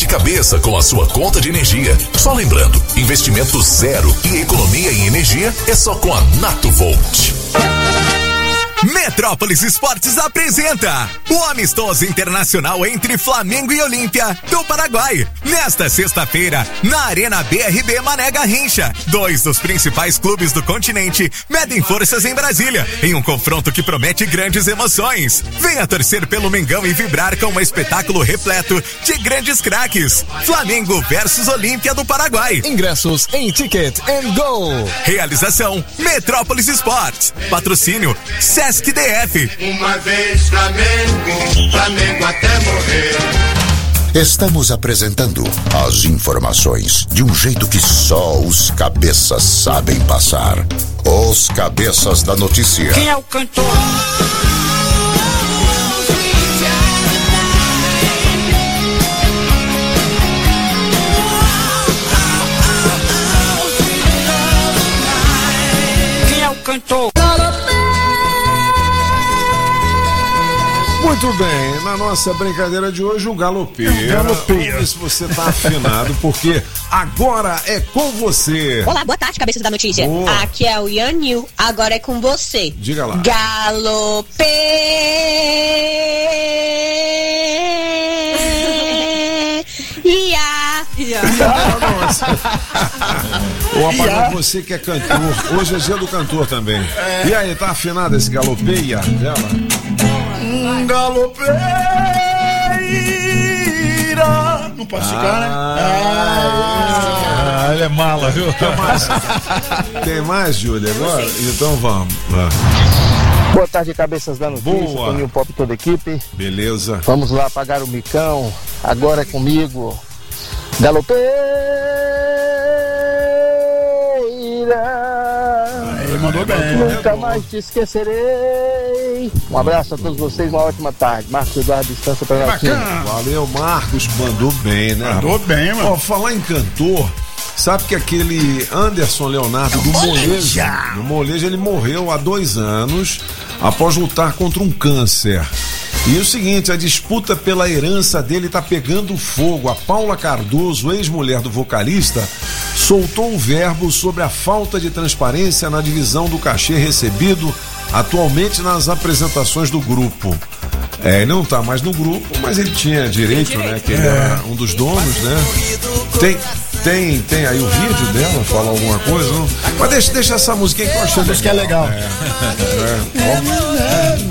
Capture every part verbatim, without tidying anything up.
cabeça com a sua conta de energia. Só lembrando, investimento zero e economia em energia é só com a Natovolt. Metrópolis Esportes apresenta o amistoso internacional entre Flamengo e Olímpia do Paraguai. Nesta sexta-feira, na Arena B R B Mané Garrincha, dois dos principais clubes do continente medem forças em Brasília, em um confronto que promete grandes emoções. Venha torcer pelo Mengão e vibrar com um espetáculo repleto de grandes craques. Flamengo versus Olímpia do Paraguai. Ingressos em Ticket and Go. Realização Metrópolis Esportes. Patrocínio Sesc D F. Uma vez Flamengo, Flamengo até morrer. Estamos apresentando as informações de um jeito que só os cabeças sabem passar. Os cabeças da notícia. Quem é o cantor? Quem é o cantor? Muito bem, na nossa brincadeira de hoje, o galopeira. Galopeira. Vamos ver se você tá afinado, porque agora é com você. Olá, boa tarde, cabeças da notícia. Boa. Aqui é o Yanil, agora é com você. Diga lá. Galopeia. O apagão, você que é cantor. Hoje é dia do cantor também. É. E aí, tá afinado esse galopeia dela? Um galopeira. Não posso ficar, né? Ah, ah, ele é mala, viu? Tem mais, tem mais, Júlia, agora? Então vamos. Boa tarde, cabeças da notícia. Boa. Toninho Pop, toda a equipe. Beleza. Vamos lá pagar o micão. Agora é comigo. Galopeira. Ele mandou bem. Nunca mais te esquecerei. Um abraço a todos vocês, uma ótima tarde. Marcos Eduardo, distância para nós. Valeu, Marcos, mandou bem, né? Mandou bem, mano. Ó, falar em cantor, sabe que aquele Anderson Leonardo do Molejo, do Molejo, ele morreu há dois anos após lutar contra um câncer. E o seguinte, a disputa pela herança dele tá pegando fogo. A Paula Cardoso, ex-mulher do vocalista, soltou um verbo sobre a falta de transparência na divisão do cachê recebido atualmente nas apresentações do grupo. É, ele não tá mais no grupo, mas ele tinha direito, né? Que ele era um dos donos, né? Tem, tem, tem aí o vídeo dela, fala alguma coisa, não? Mas deixa, deixa essa música que eu achei Acho que é legal. É, é,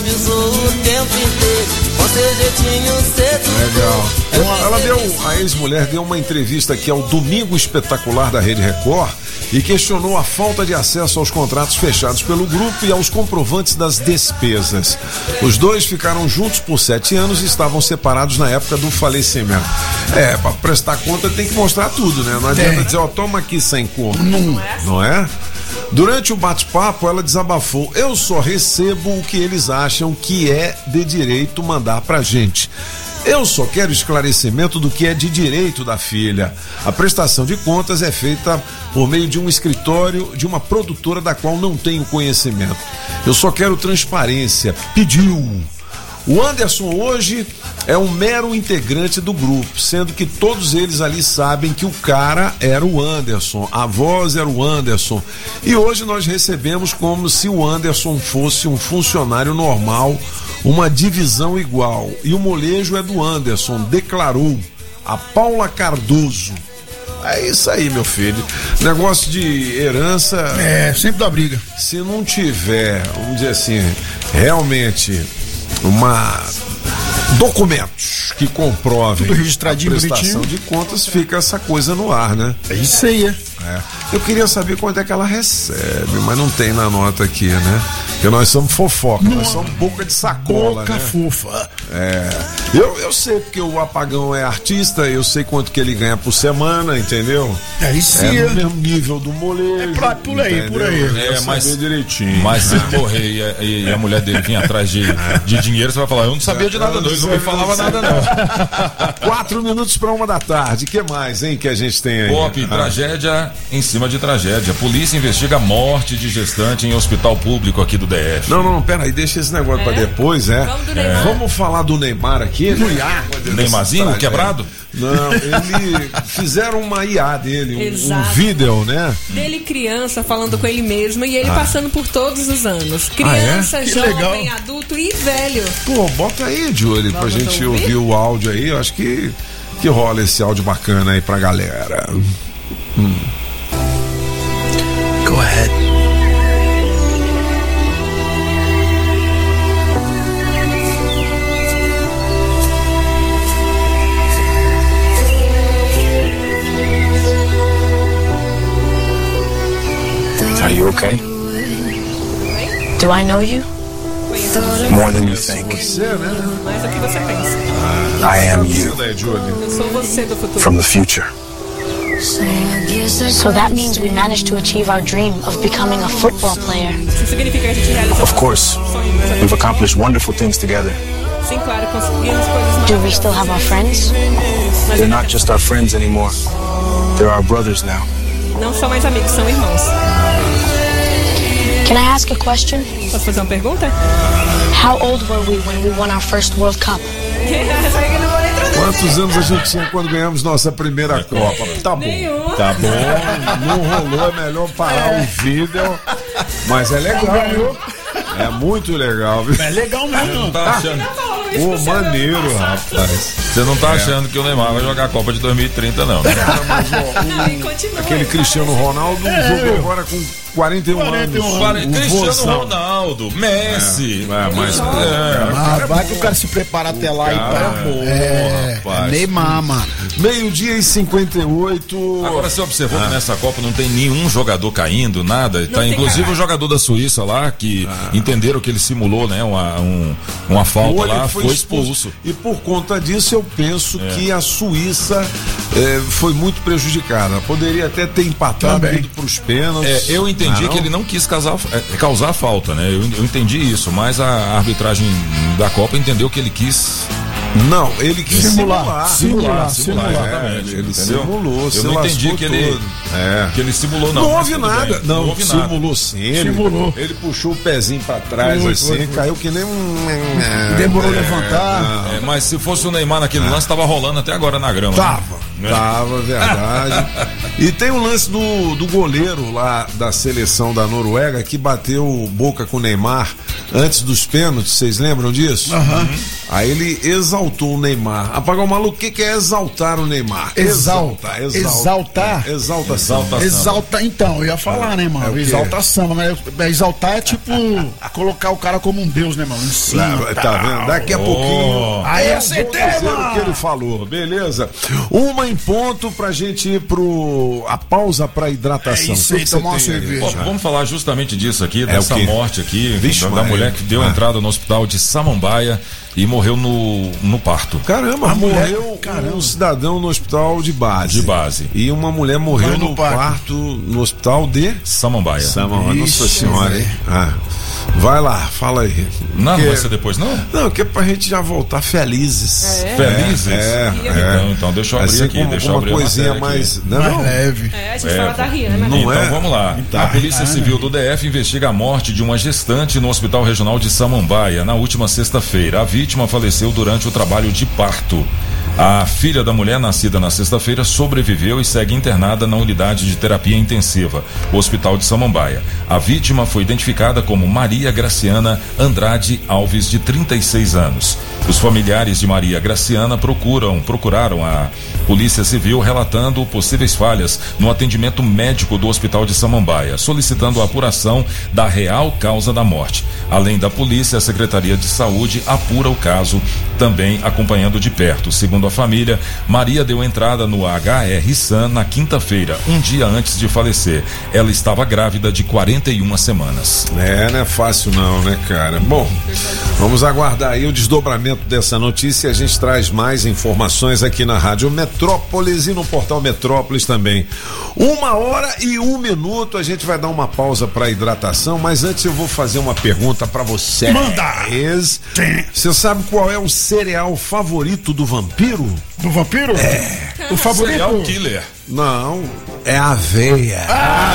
legal. Ela deu, a ex-mulher deu uma entrevista aqui ao Domingo Espetacular da Rede Record e questionou a falta de acesso aos contratos fechados pelo grupo e aos comprovantes das despesas. Os dois ficaram juntos por sete anos e estavam separados na época do falecimento. É, pra prestar conta tem que mostrar tudo, né? Não adianta é. dizer, ó, toma aqui sem conta. Não, não é? Durante o bate-papo, ela desabafou: eu só recebo o que eles acham que é de direito mandar pra gente. Eu só quero esclarecimento do que é de direito da filha. A prestação de contas é feita por meio de um escritório de uma produtora da qual não tenho conhecimento. Eu só quero transparência. Pediu. O Anderson hoje é um mero integrante do grupo, sendo que todos eles ali sabem que o cara era o Anderson, a voz era o Anderson. E hoje nós recebemos como se o Anderson fosse um funcionário normal, uma divisão igual. E o molejo é do Anderson, declarou a Paula Cardoso. É isso aí, meu filho. Negócio de herança. É, sempre dá briga. Se não tiver, vamos dizer assim, realmente uma documentos que comprovem tudo registradinho, a prestação bonitinho. de contas, fica essa coisa no ar, né? É isso aí, é. É. Eu queria saber quanto é que ela recebe, mas não tem na nota aqui, né? Porque nós somos fofoca, nós somos boca de sacola, boca né? fofa. É. Eu, eu sei porque o Apagão é artista, eu sei quanto que ele ganha por semana, entendeu? É isso aí. É no mesmo nível do molejo. É pra, por aí, entendeu? por aí. É, mas, direitinho. mas se morrer e a, e a mulher dele vir atrás de, de dinheiro, você vai falar: eu não sabia de nada, não, ele não me falava nada, não. Quatro minutos para uma da tarde. O que mais, hein, que a gente tem aí? Pop, ah. tragédia em cima de tragédia. Polícia investiga a morte de gestante em hospital público aqui do D F. Não, não, pera aí, deixa esse negócio é? pra depois, é. Vamos, do é. Vamos falar do Neymar aqui. Do I A. Neymarzinho quebrado? Não, ele fizeram uma I A dele, um, um Exato. vídeo, né? Dele criança, falando com ele mesmo e ele Ah. passando por todos os anos. Ah, é? Criança, Que jovem, legal. adulto e velho. Pô, bota aí, Julie, pra Vamos gente ouvir? ouvir o áudio aí. Eu acho que, que rola esse áudio bacana aí pra galera. Hum. Go ahead. Are you okay? Do I know you? More than you think. Você, né? Mais do que você pensa. I am you Eu sou você do futuro. from the future. So that means we managed to achieve our dream of becoming a football player. Isso significa que a gente realizou Of course, we've accomplished wonderful things together. Sim, claro, conseguimos coisas Do we still have our friends? They're not just our friends anymore. They're our brothers now. não são mais amigos, são irmãos. Can I ask a question? Posso fazer uma pergunta? How old were we when we won our first World Cup? Quantos anos a gente tinha quando ganhamos nossa primeira Copa? Tá bom. Tá bom. Não rolou, é melhor parar o vídeo. Mas é legal, viu? É muito legal, viu? É legal mesmo. Não tá achando? Pô, maneiro, rapaz. Você não tá É. achando que o Neymar vai jogar a Copa de dois mil e trinta, não. Aquele Cristiano Ronaldo É, jogou agora com quarenta e um anos. Pare- O Cristiano Vozão. Ronaldo, Messi. É, é, mas, É. Ah, vai que o cara se prepara até lá e Cara, tá. bom, É, rapaz. é Neymar, mano. Meio-dia e cinquenta e oito. Agora você observou Ah. que nessa Copa não tem nenhum jogador caindo, nada. Tá, tem inclusive cara. o jogador da Suíça lá, que entenderam que ele simulou, né, uma, um, uma falta Ou ele lá, foi expulso. E por conta disso eu penso É. que a Suíça eh, foi muito prejudicada. Poderia até ter empatado, Também. ido para os pênaltis. É, eu entendi Não, que ele não quis causar, é, causar a falta, né? Eu, eu entendi isso, mas a arbitragem da Copa entendeu que ele quis. Não, ele quis simular. simular, Simular, simular, simular, é, exatamente. ele entendeu? simulou, se Eu não entendi lascou que ele, todo. É. que ele simulou, não. Não, mas houve tudo nada. bem. Não, houve nada. simulou sim. Ele, Simulou. ele puxou o pezinho pra trás Foi, assim, foi, foi. caiu que nem um. Demorou a É, levantar. não. É, mas se fosse o Neymar naquele lance, tava rolando até agora na grama. Tava, né? tava, verdade. E tem o lance do, do goleiro lá da seleção da Noruega que bateu boca com o Neymar antes dos pênaltis, vocês lembram disso? Aham. Aí ele exaltou o Neymar. Apagar o maluco, o que, que é exaltar o Neymar? Exalta. Exalta, Exaltar. É, exaltação. Exalta, então, eu ia falar, né, É mano? o quê? Exaltação, mas exaltar é tipo colocar o cara como um deus, né, mano? Em cima, Tá, tá vendo? Daqui a Oh. pouquinho. Aí eu acertei, vou dizer mano. o que ele falou, beleza? Uma em ponto pra gente ir pro. A pausa pra hidratação. É isso O que aí, que você tomar uma tem aí? cerveja. Pô, vamos falar justamente disso aqui, É dessa o quê? morte aqui, Vixe, da, da Maria. mulher que deu Ah. entrada no hospital de Samambaia e morreu no, no parto. Caramba, A mulher- morreu caramba. um cidadão no hospital de base. De base. E uma mulher morreu Morreu no, no parto. parto no hospital de Samambaia. Samambaia. Nossa Ixi, senhora, hein? Ah. Vai lá, fala aí. Não, Que- não vai ser depois, não? Não, que é pra gente já voltar felizes. É? Felizes? É, é. Então, então deixa eu abrir Assim, aqui, com- deixa com eu uma abrir a coisinha matéria mais. aqui. Não, Mais não. leve. É, a gente É, fala da Rihanna, não né? Então é? vamos lá. Tá. A Polícia Civil do D F investiga a morte de uma gestante no Hospital Regional de Samambaia na última sexta-feira. A vítima faleceu durante o trabalho de parto. A filha da mulher, nascida na sexta-feira, sobreviveu e segue internada na unidade de terapia intensiva, o Hospital de Samambaia. A vítima foi identificada como Maria Graciana Andrade Alves, de trinta e seis anos. Os familiares de Maria Graciana procuram, procuraram a Polícia Civil relatando possíveis falhas no atendimento médico do Hospital de Samambaia, solicitando a apuração da real causa da morte. Além da polícia, a Secretaria de Saúde apura o caso, também acompanhando de perto. Segundo a família, Maria deu entrada no H R SAM na quinta-feira, um dia antes de falecer. Ela estava grávida de quarenta e uma semanas. É, não é fácil não, né, cara? Bom, vamos aguardar aí o desdobramento dessa notícia e a gente traz mais informações aqui na Rádio Metrópolis e no portal Metrópolis também. Uma hora e um minuto, a gente vai dar uma pausa para hidratação, mas antes eu vou fazer uma pergunta para você. Manda! Você sabe qual é o cereal favorito do vampiro? Do vampiro? É. O favorito. Serial killer. Não, é aveia.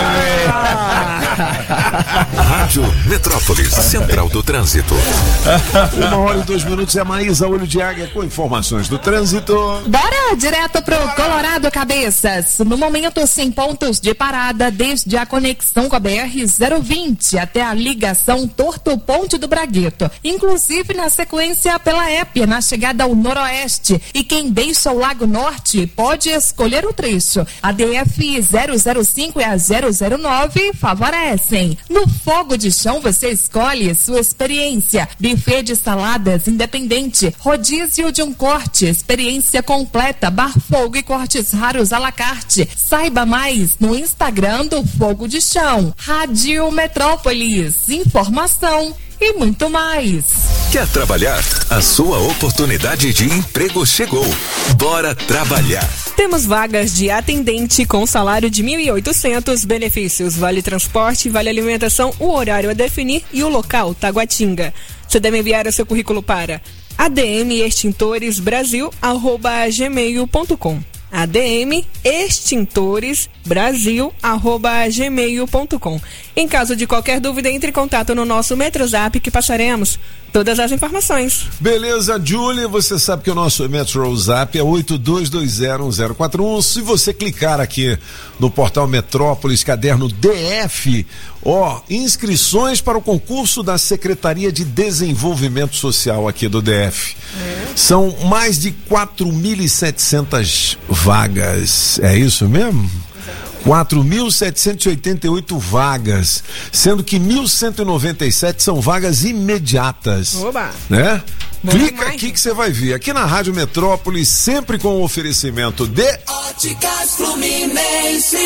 Rádio Metrópolis, Central do Trânsito. Uma hora e dois minutos é a Maísa Olho de Águia com informações do trânsito. Bora direto pro Colorado, cabeças. No momento, sem pontos de parada, desde a conexão com a B R zero vinte até a ligação Torto Ponte do Braguito. Inclusive na sequência pela Épia, na chegada ao noroeste. E quem deixa o Lago Norte pode escolher o trecho. A D F zero zero cinco e a zero zero nove favorecem. No fogo de chão você escolhe sua experiência. Buffet de saladas independente, rodízio de um corte, experiência completa, bar fogo e cortes raros à la carte. Saiba mais no Instagram do Fogo de Chão. Rádio Metrópolis, informação e muito mais. Quer trabalhar? A sua oportunidade de emprego chegou. Bora trabalhar. Temos vagas de atendente com salário de mil e oitocentos, benefícios, vale transporte, vale alimentação, o horário a definir e o local, Taguatinga. Você deve enviar o seu currículo para a d m extintores brasil arroba gmail ponto com. a d m extintores brasil arroba gmail ponto com. Em caso de qualquer dúvida, entre em contato no nosso Metrozap que passaremos todas as informações. Beleza, Julie, você sabe que o nosso Metrozap é oito dois dois zero um zero quatro um. Se você clicar aqui no portal Metrópolis, caderno D F, ó, inscrições para o concurso da Secretaria de Desenvolvimento Social aqui do D F. É. São mais de quatro mil e setecentas vagas, é isso mesmo? quatro mil setecentos e oitenta e oito vagas, sendo que mil cento e noventa e sete são vagas imediatas. Oba! Né? Bom Clica demais. aqui que você vai ver. Aqui na Rádio Metrópolis, sempre com o oferecimento de Óticas Fluminense.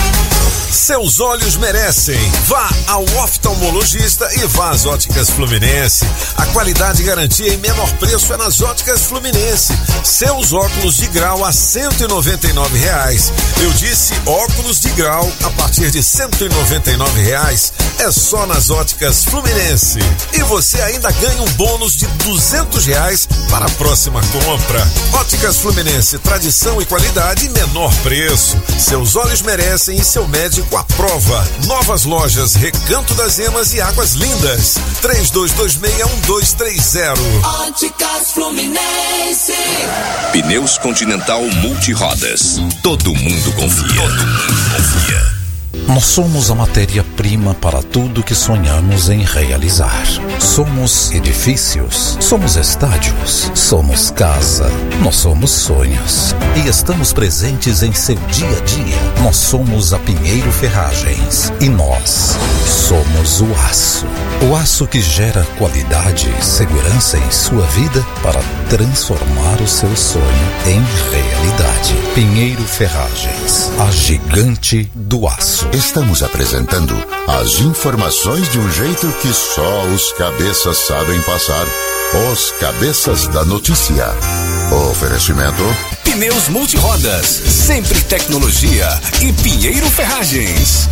Seus olhos merecem. Vá ao oftalmologista e vá às Óticas Fluminense. A qualidade e garantia em menor preço é nas Óticas Fluminense. Seus óculos de grau a cento e noventa e nove reais. Eu disse óculos de grau a partir de cento e noventa e nove reais. É só nas Óticas Fluminense. E você ainda ganha um bônus de duzentos reais para a próxima compra. Óticas Fluminense, tradição e qualidade em menor preço. Seus olhos merecem e seu médico a prova. Novas lojas Recanto das Emas e Águas Lindas. três dois dois seis um dois três zero. Óticas Fluminense. Pneus Continental Multirodas. Todo mundo confia. Todo mundo confia. Nós somos a matéria-prima para tudo que sonhamos em realizar. Somos edifícios, somos estádios, somos casa, nós somos sonhos. E estamos presentes em seu dia a dia. Nós somos a Pinheiro Ferragens e nós somos o aço. O aço que gera qualidade e segurança em sua vida para transformar o seu sonho em realidade. Pinheiro Ferragens, a gigante do aço. Estamos apresentando as informações de um jeito que só os cabeças sabem passar. Os Cabeças da Notícia. Oferecimento Pneus Multirodas, sempre tecnologia e Pinheiro Ferragens.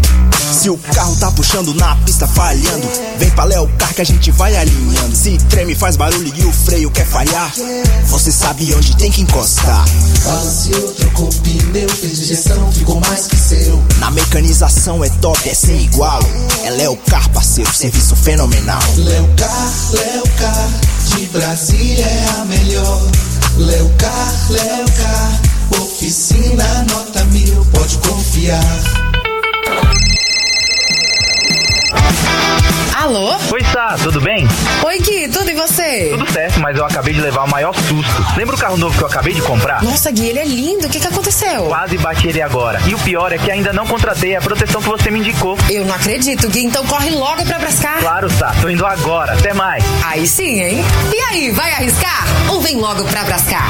Se o carro tá puxando na pista falhando, vem pra Léo Car que a gente vai alinhando. Se treme, faz barulho e o freio quer falhar, você sabe onde tem que encostar. Balanceou, trocou pneu, fez injeção, ficou mais que seu. Na mecanização é top, é sem igual. É Léo Car, parceiro, serviço fenomenal. Léo Car, Léo Car, de Brasília é a melhor. Léo Car, Léo Car, oficina nota mil, pode confiar. Alô? Oi, Sá, tudo bem? Oi, Gui, tudo e você? Tudo certo, mas eu acabei de levar o maior susto. Lembra o carro novo que eu acabei de comprar? Nossa, Gui, ele é lindo, o que que aconteceu? Quase bati ele agora. E o pior é que ainda não contratei a proteção que você me indicou. Eu não acredito, Gui, então corre logo pra Brascar. Claro, Sá, tô indo agora, até mais. Aí sim, hein? E aí, vai arriscar? Ou vem logo pra Brascar?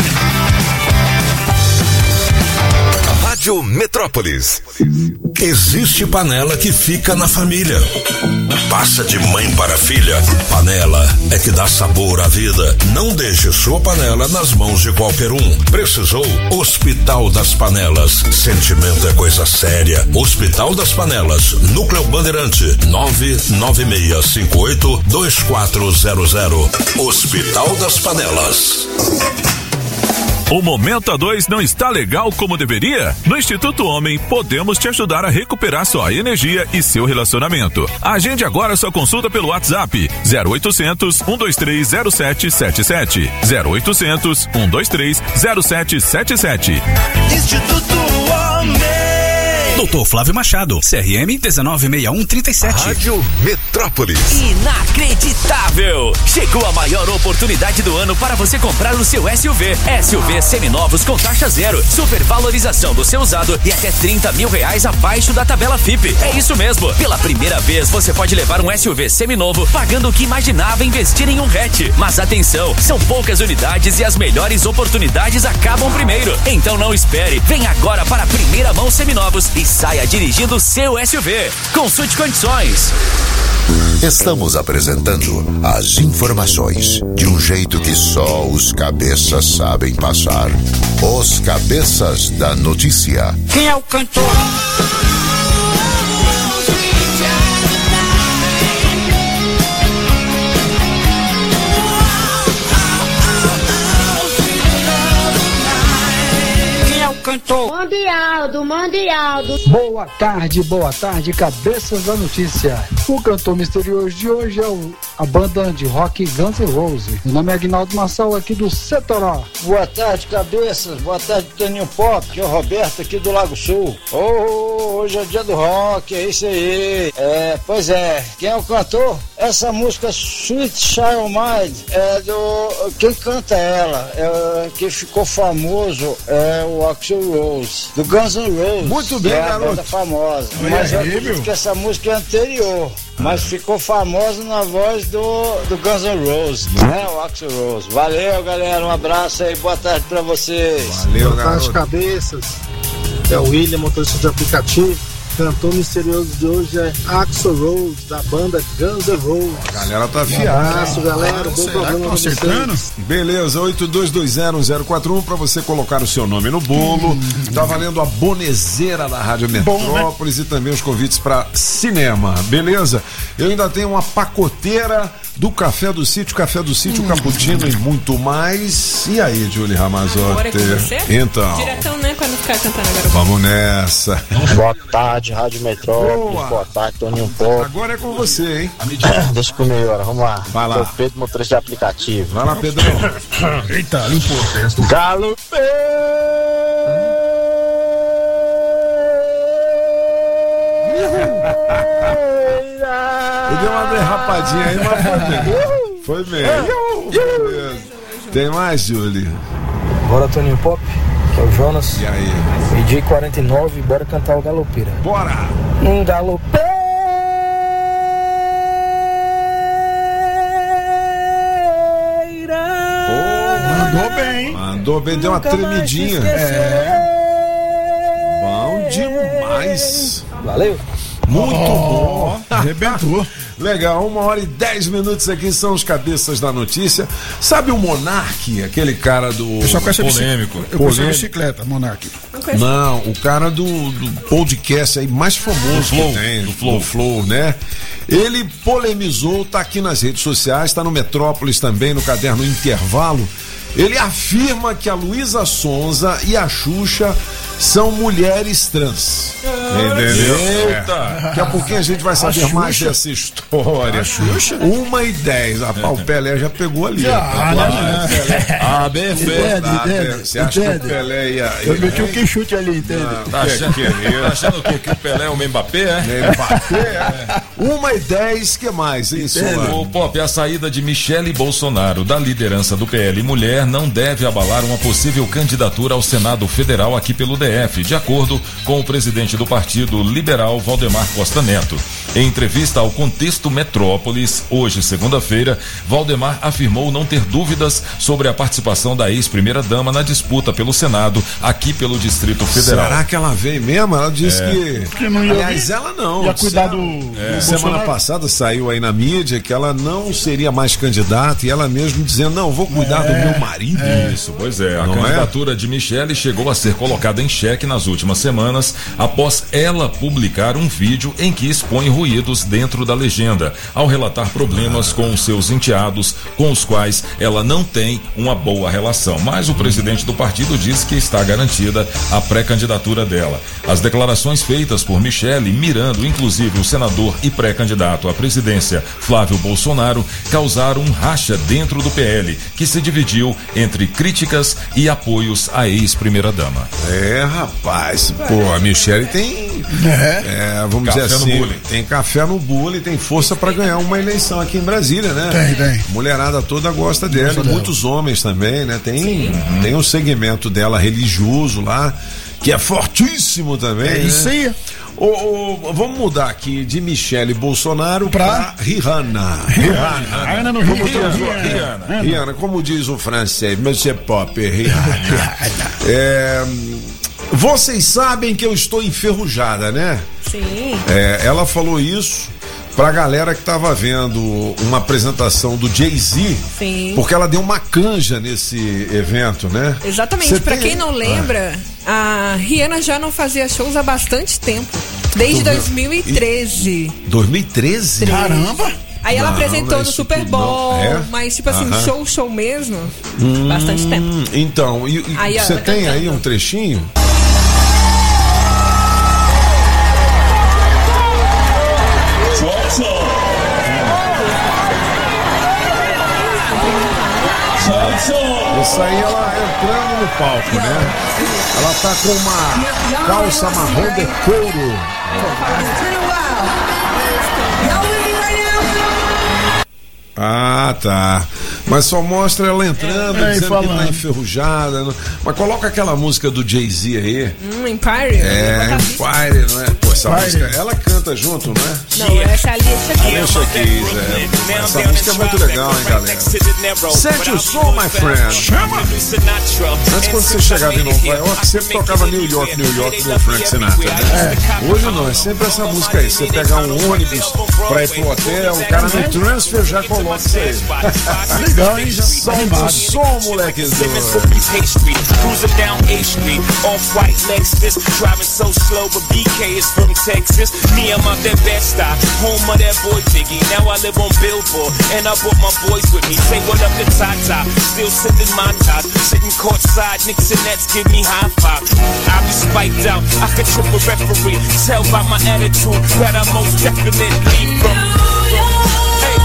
Rádio Metrópolis. Existe panela que fica na família. Passa de mãe para filha. Panela é que dá sabor à vida. Não deixe sua panela nas mãos de qualquer um. Precisou? Hospital das Panelas. Sentimento é coisa séria. Hospital das Panelas. Núcleo Bandeirante. nove nove seis cinco oito dois quatro zero zero. Hospital das Panelas. O momento A dois não está legal como deveria? No Instituto Homem, podemos te ajudar a recuperar sua energia e seu relacionamento. Agende agora sua consulta pelo WhatsApp zero oitocentos, um dois três zero sete sete sete. zero oitocentos, um dois três zero sete sete sete. Instituto Homem. doutor Flávio Machado, C R M um nove seis um três sete. Rádio Metrópolis. Inacreditável! Chegou a maior oportunidade do ano para você comprar o seu S U V. S U V seminovos com taxa zero, supervalorização do seu usado e até trinta mil reais abaixo da tabela F I P. É isso mesmo. Pela primeira vez você pode levar um S U V seminovo pagando o que imaginava investir em um hatch. Mas atenção, são poucas unidades e as melhores oportunidades acabam primeiro. Então não espere. Vem agora para a primeira mão seminovos e saia dirigindo o seu S U V. Consulte condições. Estamos apresentando as informações de um jeito que só os cabeças sabem passar. Os cabeças da notícia. Quem é o cantor? Cantor. Mandialdo, Mandialdo. Boa tarde, boa tarde, cabeças da notícia. O cantor misterioso de hoje é o, a banda de rock Guns N' Roses. Meu nome é Aguinaldo Massal, aqui do Setoró. Boa tarde, cabeças. Boa tarde, Toninho Pop. Aqui é o Roberto, aqui do Lago Sul. Oh, hoje é o dia do rock, é isso aí. É, pois é, quem é o cantor? Essa música Sweet Child Mind é do... Quem canta ela, é, que ficou famoso, é o Axl Rose, do Guns N' Roses. Muito bem, é garoto. A banda famosa. Olha Mas eu aí, acredito meu. que essa música é anterior. Mas ficou famosa na voz do, do Guns N' Roses, né? O Axl Rose. Valeu, galera. Um abraço aí. Boa tarde pra vocês. Valeu, boa tarde, cabeças. É o William, motorista de aplicativo. Cantor misterioso de hoje é Axl Rose, da banda Guns N' Roses. A galera tá Um afiada. abraço, galera. Bom programa pra vocês. Beleza, oito dois dois zero zero quatro um pra você colocar o seu nome no bolo. Hum. Tá valendo a bonezeira da Rádio Metrópolis. Bom, né? E também os convites pra cinema, beleza? Eu ainda tenho uma pacoteira do Café do Sítio, Café do Sítio, hum. Cappuccino e muito mais. E aí, Julie Ramazotti? Agora é com você? Então. Diretão, né? Quando ficar cantando agora. Vamos nessa. Boa tarde, Rádio Metrópolis. Boa, Boa tarde, Toninho Pop. Agora é com você, hein? Deixa comigo agora, vamos lá. Vai lá. Sou Pedro, motorista de aplicativo. Vai lá, Pedrão. Eita, limpou. Galopei! Eu dei uma derrapadinha aí, mas foi bem. Foi bem. Beleza. Tem mais, Julie? Bora, Toninho Pop, que é o Jonas. E aí? meio-dia e quarenta e nove, bora cantar o Galopeira. Bora! Um galopeira. Mandou bem. Mandou bem, deu uma tremidinha. É. Bom demais. Valeu. Muito oh, bom. Arrebentou. Legal, uma hora e dez minutos aqui são os cabeças da notícia. Sabe o Monark, aquele cara do... Eu só conheço polêmico. Eu conheço a bicicleta, Monark. Não, o cara do, do podcast aí mais famoso Flow, que tem, do Flow. do Flow, né? Ele polemizou, tá aqui nas redes sociais, tá no Metrópolis também, no caderno Intervalo. Ele afirma que a Luísa Sonza e a Xuxa são mulheres trans. Entendeu? Eita! É. Daqui a pouquinho a gente vai saber A mais Xuxa? dessa história. A Xuxa? Uma e dez. Rapaz, o Pelé já pegou ali. Já, rapaz. né? Ah, bem feito. Ah, Você acha que o Pelé ia... Eu meti um que chute ali, entende? Tá achando, que, que, tá achando que, que o Pelé é o Mbappé, é? Mbappé, é. Uma e dez, que mais, hein, O Pop, a saída de Michele Bolsonaro da liderança do P L Mulher não deve abalar uma possível candidatura ao Senado Federal aqui pelo D F, de acordo com o presidente do Partido Liberal, Valdemar Costa Neto. Em entrevista ao Contexto Metrópolis, hoje, segunda-feira, Valdemar afirmou não ter dúvidas sobre a participação da ex-primeira-dama na disputa pelo Senado, aqui pelo Distrito Federal. Será que ela veio mesmo? Ela disse É. que... Que não ia Aliás, vir. ela não. Ia cuidar Ela- do- É. do Semana Bolsonaro. passada saiu aí na mídia que ela não seria mais candidata e ela mesmo dizendo, não, vou cuidar É. do meu marido. Isso, pois é. A Não é? candidatura de Michele chegou a ser colocada em xeque nas últimas semanas após ela publicar um vídeo em que expõe ruídos dentro da legenda, ao relatar problemas com os seus enteados, com os quais ela não tem uma boa relação. Mas o presidente do partido diz que está garantida a pré-candidatura dela. As declarações feitas por Michele, mirando inclusive o senador e pré-candidato à presidência Flávio Bolsonaro, causaram um racha dentro do P L, que se dividiu entre críticas e apoios à ex-primeira-dama. É, rapaz, pô, a Michele tem, é, vamos Café dizer no assim, bule. tem café no bule, tem força pra ganhar uma eleição aqui em Brasília, né? Tem, tem. Mulherada toda gosta dela, Gosta e dela. muitos homens também, né? Tem, tem um segmento dela religioso lá, que é fortíssimo também. É né? isso aí. Ô, ô, vamos mudar aqui de Michele Bolsonaro pra, pra Rihanna. Rihanna. Rihanna no Como Rio. diz o- Rihanna. Rihanna. Rihanna, como diz o francês, Monsieur Pop, Rihanna. É, vocês sabem que eu estou enferrujada, né? Sim. É, ela falou isso pra galera que tava vendo uma apresentação do Jay-Z, Sim. porque ela deu uma canja nesse evento, né? Exatamente, Cê pra tem- quem não lembra, a Rihanna já não fazia shows há bastante tempo. Desde Tô vendo. dois mil e treze. dois mil e treze? Caramba! Aí ela Não, apresentou não é no isso Super tudo, Bowl, não. É? mas tipo assim, Aham. show, show mesmo, Hum, bastante tempo. Então, e- e Aí, ó, você ela tem cantando. aí um trechinho? Isso aí ela entrando no palco, né? Ela tá com uma calça marrom de couro. Ah, tá. Mas só mostra ela entrando, É, dizendo falando. que tá enferrujada. não- Mas coloca aquela música do Jay-Z aí. Hum, Empire? É, Empire, não é? Pô, essa Empire. música, ela canta junto, não é? Não, essa ali é Shakira. Alicia Keys, é. Essa música é muito legal, hein, galera? Sente o som, my friend. Chama! Antes, quando você chegava em Nova York, sempre tocava New York, New York, do Frank Sinatra, né? É. Hoje não, é sempre essa música aí. Você pegar um ônibus pra ir pro hotel, o cara no transfer já coloca isso aí. Legal, hein? Já Solta o som, moleque do... Cruising down A Street, off-white Lexus, driving so slow, but B K is from Texas. Me, I'm out that Bed-Stuy, home of that boy Biggie. Now I live on Billboard, and I brought my boys with me. Say what up to Tata, still sipping my top, sitting courtside, Knicks and Nets give me high five. I be spiked out, I could trip a referee. Tell by my attitude that I most definitely from. Hey.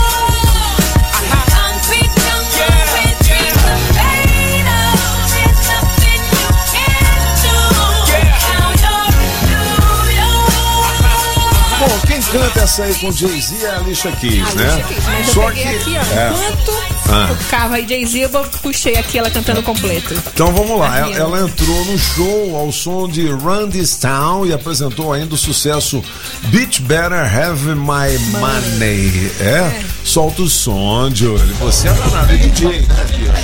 Bom, quem canta essa aí com Jay-Z é a Alicia Keys, né? Alicia Keys, mas eu Só peguei que... aqui, ó, é. enquanto Ah. tocava aí Jay-Z, eu puxei aqui ela cantando completo. Então vamos lá, A ela, Rihanna. ela entrou no show ao som de Run This Town e apresentou ainda o sucesso Bitch Better Have My Money. É? Solta o som, Johnny. Você é danado, é D J, né, filho?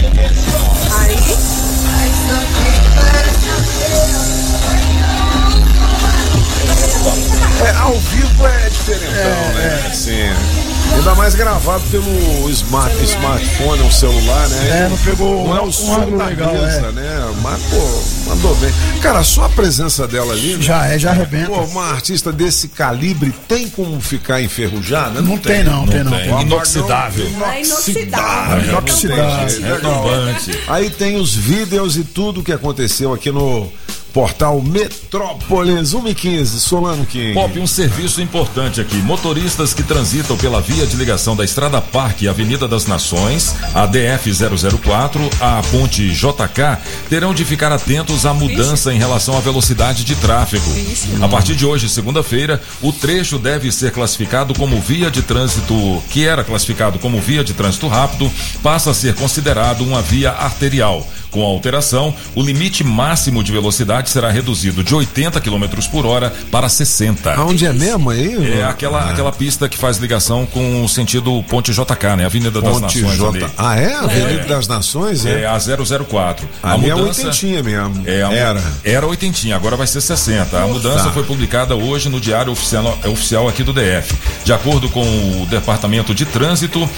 É, ao vivo é diferentão, É, né? é. Assim, ainda mais gravado pelo smart, smartphone, um celular, né? É, não pegou não é um- o um som ângulo da legal, mesa, é. né? Mas, pô, mandou bem. Cara, só a presença dela ali, né? Já é, já arrebenta. Pô, uma artista desse calibre tem como ficar enferrujada? Não tem, não, tem não. O Inoxidável. apagão- É inoxidável. Inoxidável. Legal. Aí tem os vídeos e tudo que aconteceu aqui no portal Metrópolis. um e quinze, Solano King. Pop, um serviço importante aqui. Motoristas que transitam pela via de ligação da Estrada Parque e Avenida das Nações, a D F zero zero quatro, a ponte J K, terão de ficar atentos à mudança em relação à velocidade de tráfego. A partir de hoje, segunda-feira, o trecho deve ser classificado como via de trânsito, que era classificado como via de trânsito rápido, passa a ser considerado uma via arterial. Com a alteração, o limite máximo de velocidade será reduzido de oitenta quilômetros por hora para sessenta. Aonde é mesmo aí? É aquela, Ah. aquela pista que faz ligação com o sentido Ponte J K, né? Avenida das Ponte Nações J. ali. Ah, é? Avenida É. das Nações? É a zero zero quatro. A minha é oitentinha mesmo. É, a- Era. Era oitentinha, agora vai ser sessenta. A mudança Tá. foi publicada hoje no Diário Oficial, oficial aqui do D F. De acordo com o Departamento de Trânsito,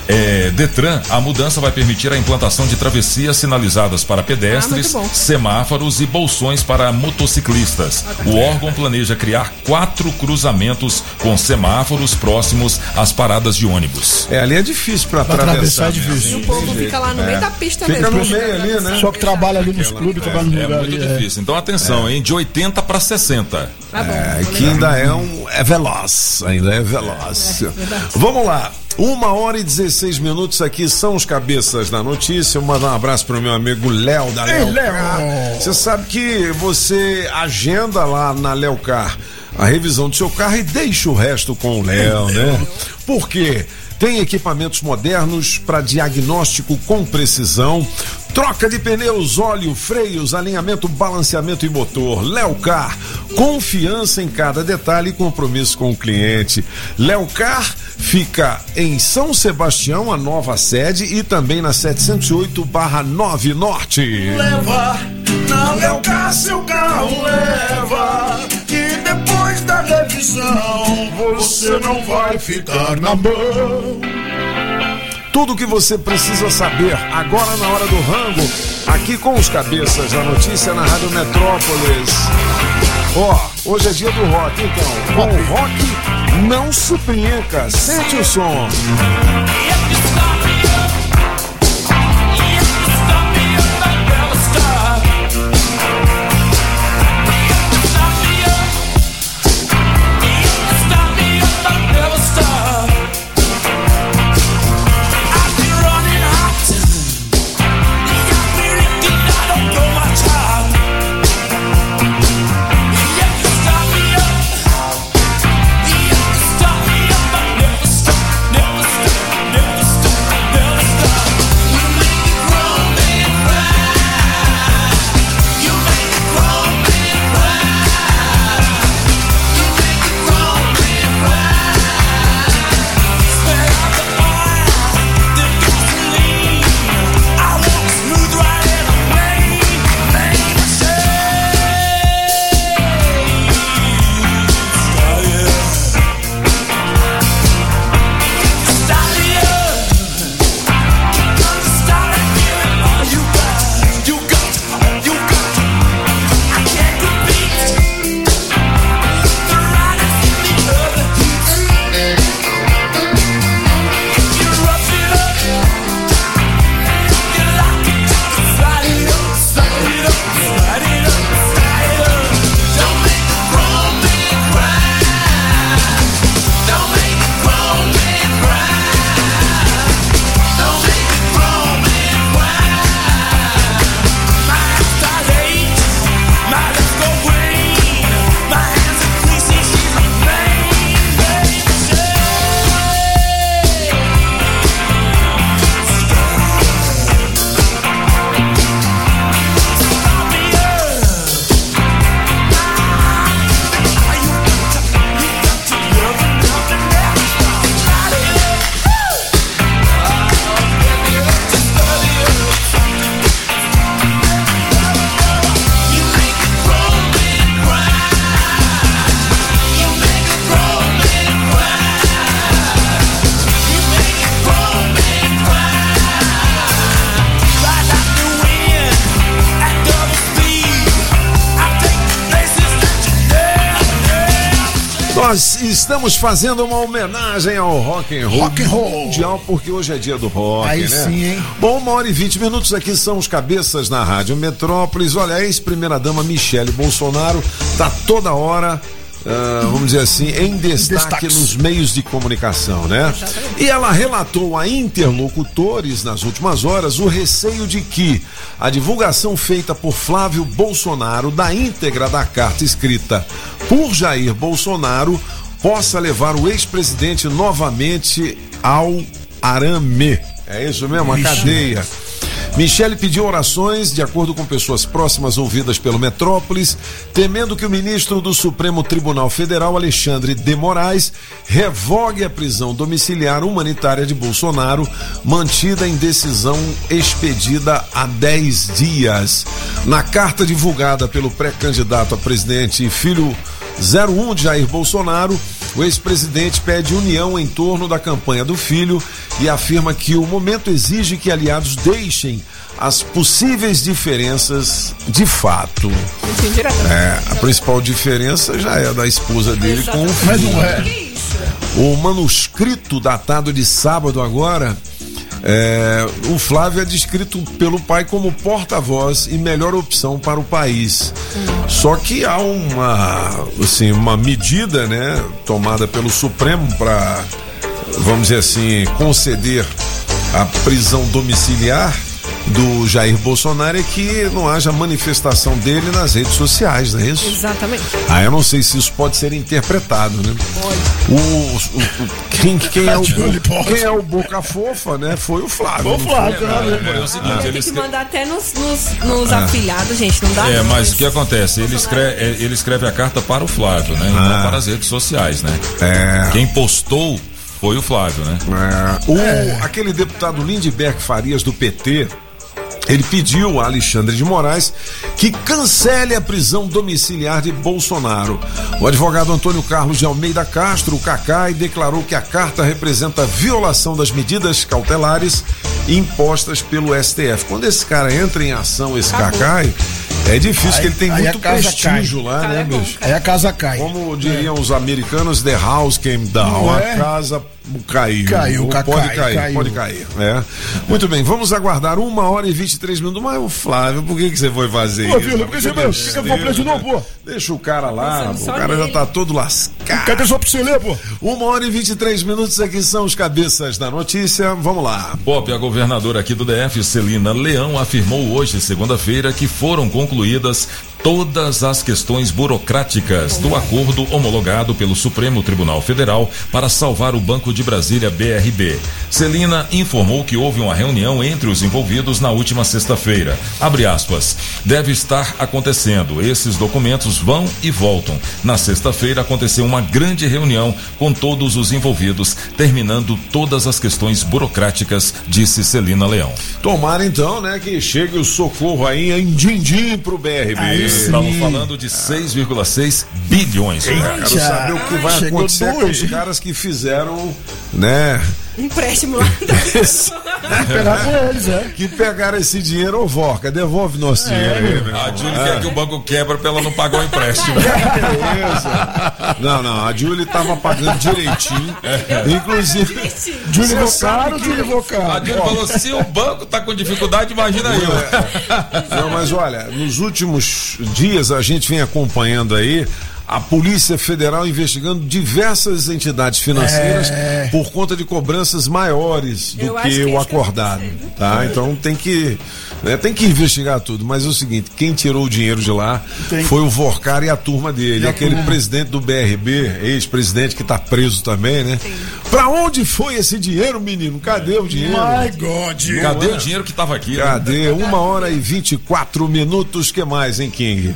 É, Detran, a mudança vai permitir a implantação de travessias sinalizadas para pedestres, Ah, semáforos e bolsões para motociclistas. O órgão planeja criar quatro cruzamentos com semáforos próximos às paradas de ônibus. É, ali é difícil para Pra atravessar. atravessar é difícil. E o povo fica lá no meio da pista Fica mesmo. no meio ali, né? Só que trabalha ali nos clubes, trabalha no É lugar muito ali. é. difícil. Então atenção, hein? De oitenta para sessenta. Tá bom, É, vou que levar. ainda é um. É veloz. Ainda é veloz. É, verdade. Vamos lá. Uma hora e dezesseis minutos aqui são os cabeças da notícia. Eu mando um abraço pro meu amigo Léo da Ei, Leucar. Léo. Você sabe que você agenda lá na Leucar a revisão do seu carro e deixa o resto com o Léo, né? Por quê? Tem equipamentos modernos para diagnóstico com precisão, troca de pneus, óleo, freios, alinhamento, balanceamento e motor. Leucar, confiança em cada detalhe e compromisso com o cliente. Leucar fica em São Sebastião, a nova sede, e também na setecentos e oito barra nove Norte. Leva na Leucar seu carro, leva, que depois da revisão você não vai ficar na mão. Tudo o que você precisa saber agora na hora do rango, aqui com os cabeças da notícia na Rádio Metrópolis. Ó, hoje é dia do rock, então. Com o rock, não se brinca, sente o som. Nós estamos fazendo uma homenagem ao rock and roll, Rock and roll mundial, porque hoje é dia do rock, aí né? Sim, hein? Bom, uma hora e vinte minutos aqui são os cabeças na Rádio Metrópolis. Olha, a ex-primeira-dama Michele Bolsonaro tá toda hora, uh, vamos dizer assim, em destaque Destaques. nos meios de comunicação, né? E ela relatou a interlocutores nas últimas horas o receio de que a divulgação feita por Flávio Bolsonaro da íntegra da carta escrita por Jair Bolsonaro possa levar o ex-presidente novamente ao arame. É isso mesmo, a cadeia. Michele pediu orações, de acordo com pessoas próximas ouvidas pelo Metrópolis, temendo que o ministro do Supremo Tribunal Federal, Alexandre de Moraes, revogue a prisão domiciliar humanitária de Bolsonaro, mantida em decisão expedida há dez dias. Na carta divulgada pelo pré-candidato a presidente e filho zero um de Jair Bolsonaro, O ex-presidente pede união em torno da campanha do filho e afirma que o momento exige que aliados deixem as possíveis diferenças de fato. É, a principal diferença já é da esposa dele com o filho. Mas não é. O manuscrito datado de sábado agora, é, o Flávio é descrito pelo pai como porta-voz e melhor opção para o país. Só que há uma, assim, uma medida, né, tomada pelo Supremo para, vamos dizer assim, conceder a prisão domiciliar do Jair Bolsonaro, é que não haja manifestação dele nas redes sociais, não é isso? Exatamente. Ah, eu não sei se isso pode ser interpretado, né? Pode. O, o, o, quem, quem, é o, quem é o Boca Fofa, né? Foi o Flávio. Foi o Flávio, né? É, é o seguinte, Tem ele que escreve... mandar até nos, nos, nos Ah. afiliados, gente, não dá É, não, mas o que acontece? Ele escreve, ele escreve a carta para o Flávio, né? E não Ah. para as redes sociais, né? É. Quem postou foi o Flávio, né? É. O, Aquele deputado Lindbergh Farias, do P T, ele pediu a Alexandre de Moraes que cancele a prisão domiciliar de Bolsonaro. O advogado Antônio Carlos de Almeida Castro, o Cacai, declarou que a carta representa violação das medidas cautelares impostas pelo S T F. Quando esse cara entra em ação, esse Acabou. Cacai, é difícil, Aí- que ele tem aí muito a casa prestígio cai. lá, Cara, né, é bom, bicho? Aí a casa cai. Como diriam os americanos, the house came down. Não A é? casa caiu. Caiu, Ou Cacai, pode cair, caiu. pode cair. É. Muito bem, vamos aguardar uma hora e vinte e três minutos. Mas, ô, Flávio, por que, que você foi fazer Ô, isso? filho, por que você Que por que que eu vou preso de novo, pô? Deixa o cara lá, Pensando o só cara já nele. tá todo lascado. Cadê só pra você ler, pô? Uma hora e vinte e três minutos, aqui são os cabeças da notícia. Vamos lá. Bob, a governadora aqui do D F, Celina Leão, afirmou hoje, segunda-feira, que foram concluídas todas as questões burocráticas do acordo homologado pelo Supremo Tribunal Federal para salvar o Banco de Brasília B R B. Celina informou que houve uma reunião entre os envolvidos na última sexta-feira. Abre aspas. Deve estar acontecendo. Esses documentos vão e voltam. Na sexta-feira aconteceu uma grande reunião com todos os envolvidos, terminando todas as questões burocráticas, disse Celina Leão. Tomara então, né, que chegue o socorro aí em din-din pro B R B. Estamos falando de seis vírgula seis bilhões. Eu quero saber o que vai chegou acontecer com dois. os caras que fizeram, né? Empréstimo lá. Pegar com eles, é. Que pegaram esse dinheiro, ô Vorca, devolve nosso dinheiro aí, meu A irmão. Júlia É. quer que o banco quebra pra ela não pagar o empréstimo. Beleza. Não, não, a Julie tava pagando direitinho. Inclusive, Júlio você Vocaro, sabe que- Júlio Vocaro. A Júlia falou: se o banco tá com dificuldade, imagina aí. ó. Não, mas olha, nos últimos dias a gente vem acompanhando aí a Polícia Federal investigando diversas entidades financeiras É. por conta de cobranças maiores do Eu acho que que é o isso que acordado, tá? Então tem que, né, tem que investigar tudo, mas é o seguinte, quem tirou o dinheiro de lá Tem. foi o Vorcar e a turma dele, E a aquele turma. presidente do B R B, ex-presidente que tá preso também, né? Pra onde foi esse dinheiro, menino? Cadê o dinheiro? My God. Cadê o dinheiro que tava aqui? né? Cadê? Uma hora e vinte e quatro minutos, que mais, hein, King?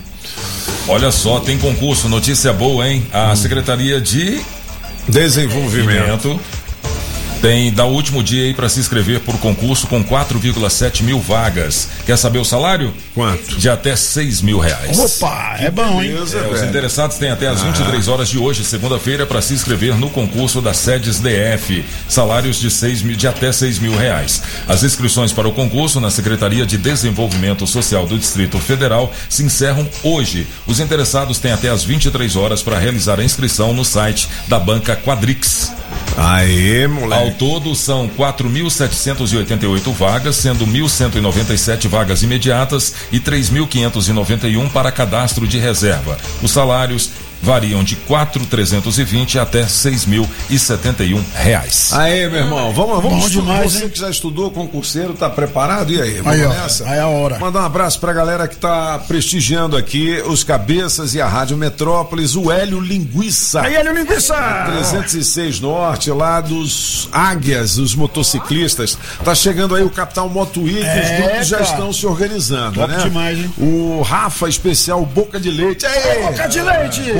Olha só, tem concurso, notícia boa, hein? A Secretaria de Desenvolvimento. tem, dá o último dia aí para se inscrever por concurso com quatro vírgula sete mil vagas. Quer saber o salário? Quanto? De até seis mil reais. Opa, é bom, hein? Beleza, É, os velho. interessados têm até às vinte e três horas de hoje, segunda-feira, para se inscrever no concurso das sedes D F. Salários de, seis mil, de até seis mil reais. As inscrições para o concurso na Secretaria de Desenvolvimento Social do Distrito Federal se encerram hoje. Os interessados têm até às vinte e três horas para realizar a inscrição no site da Banca Quadrix. Aê, moleque. Ao todo são quatro mil setecentas e oitenta e oito vagas, sendo mil cento e noventa e sete vagas imediatas e três mil quinhentos e noventa e um para cadastro de reserva. Os salários variam de quatro mil trezentos e vinte até seis mil e setenta e um reais. Aê, meu irmão, vamos, vamos Bom estu- demais, Você hein? que já estudou concurseiro, tá preparado? E aí, vamos Aí, ó, nessa? aí é a hora. Mandar um abraço pra galera que tá prestigiando aqui os cabeças e a Rádio Metrópolis, o Hélio Linguiça. Aí, Hélio Linguiça! trezentos e seis Norte, lá dos Águias, os motociclistas. Tá chegando aí o Capital Motuí, que É, os grupos já cara. estão se organizando, Top né? demais, hein? O Rafa Especial Boca de Leite. Aê! Boca de Leite!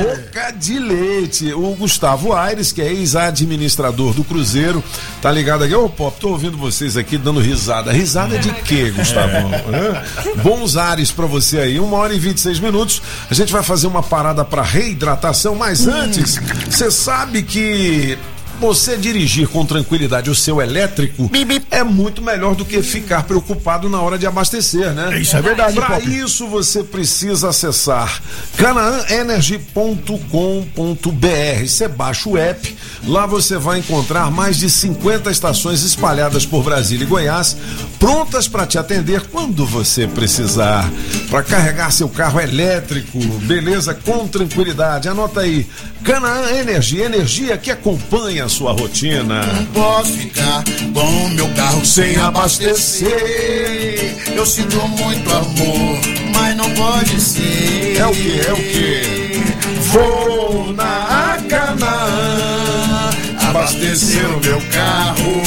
Boca de leite. O Gustavo Aires, que é ex-administrador do Cruzeiro, tá ligado aqui. Ô, Pop, tô ouvindo vocês aqui dando risada. Risada de quê, Gustavo? É. Bons ares pra você aí. Uma hora e vinte e seis minutos. A gente vai fazer uma parada pra reidratação, mas antes, você sabe que você dirigir com tranquilidade o seu elétrico é muito melhor do que ficar preocupado na hora de abastecer, né? Isso é verdade, Para Pop. isso você precisa acessar canaan energy ponto com ponto br. Você baixa o app, lá você vai encontrar mais de cinquenta estações espalhadas por Brasília e Goiás, prontas para te atender quando você precisar. Para carregar seu carro elétrico, beleza? Com tranquilidade. Anota aí, Canaan Energy, energia que acompanha a sua rotina. Não posso ficar com o meu carro sem abastecer. Eu sinto muito amor, mas não pode ser. É o que? É o que? Vou na Canaan abastecer o meu carro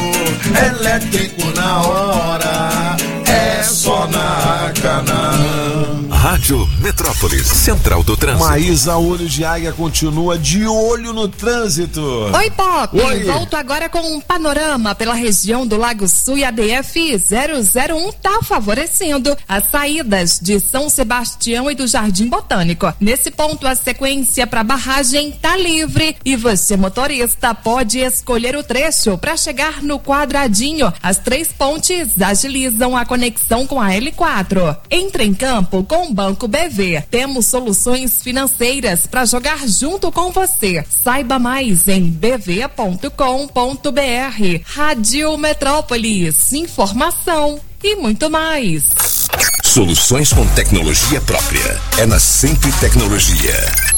elétrico na hora. É só na Canaan. Rádio Metrópolis, Central do Trânsito. Maísa Olho de Águia continua de olho no trânsito. Oi, Pop. Oi. Volto agora com um panorama pela região do Lago Sul, e a D F zero zero um tá favorecendo as saídas de São Sebastião e do Jardim Botânico. Nesse ponto, a sequência para barragem tá livre e você, motorista, pode escolher o trecho para chegar no Quadradinho. As três pontes agilizam a conexão com a L quatro. Entre em campo com o Banco B V. Temos soluções financeiras para jogar junto com você. Saiba mais em b v ponto com ponto b r. Rádio Metrópolis, informação e muito mais. Soluções com tecnologia própria. É na Sempre Tecnologia.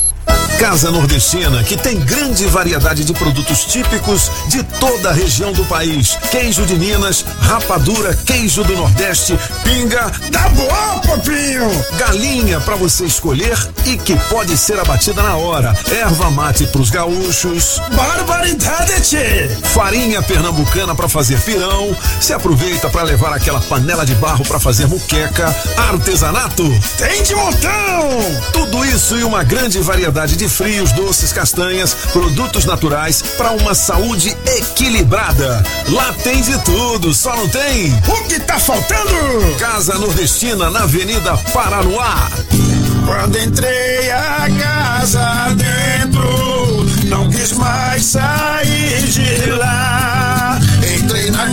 Casa Nordestina, que tem grande variedade de produtos típicos de toda a região do país. Queijo de Minas, rapadura, queijo do Nordeste, pinga. Tá bom, Popinho! Galinha para você escolher e que pode ser abatida na hora. Erva mate pros gaúchos. Barbaridade, tchê! Farinha pernambucana para fazer pirão. Se aproveita para levar aquela panela de barro para fazer muqueca. Artesanato. Tem de montão! Tudo isso e uma grande variedade de frios, doces, castanhas, produtos naturais para uma saúde equilibrada. Lá tem de tudo, só não tem o que tá faltando. Casa Nordestina na Avenida Paranoá. Quando entrei a casa dentro, não quis mais sair de lá. Entrei na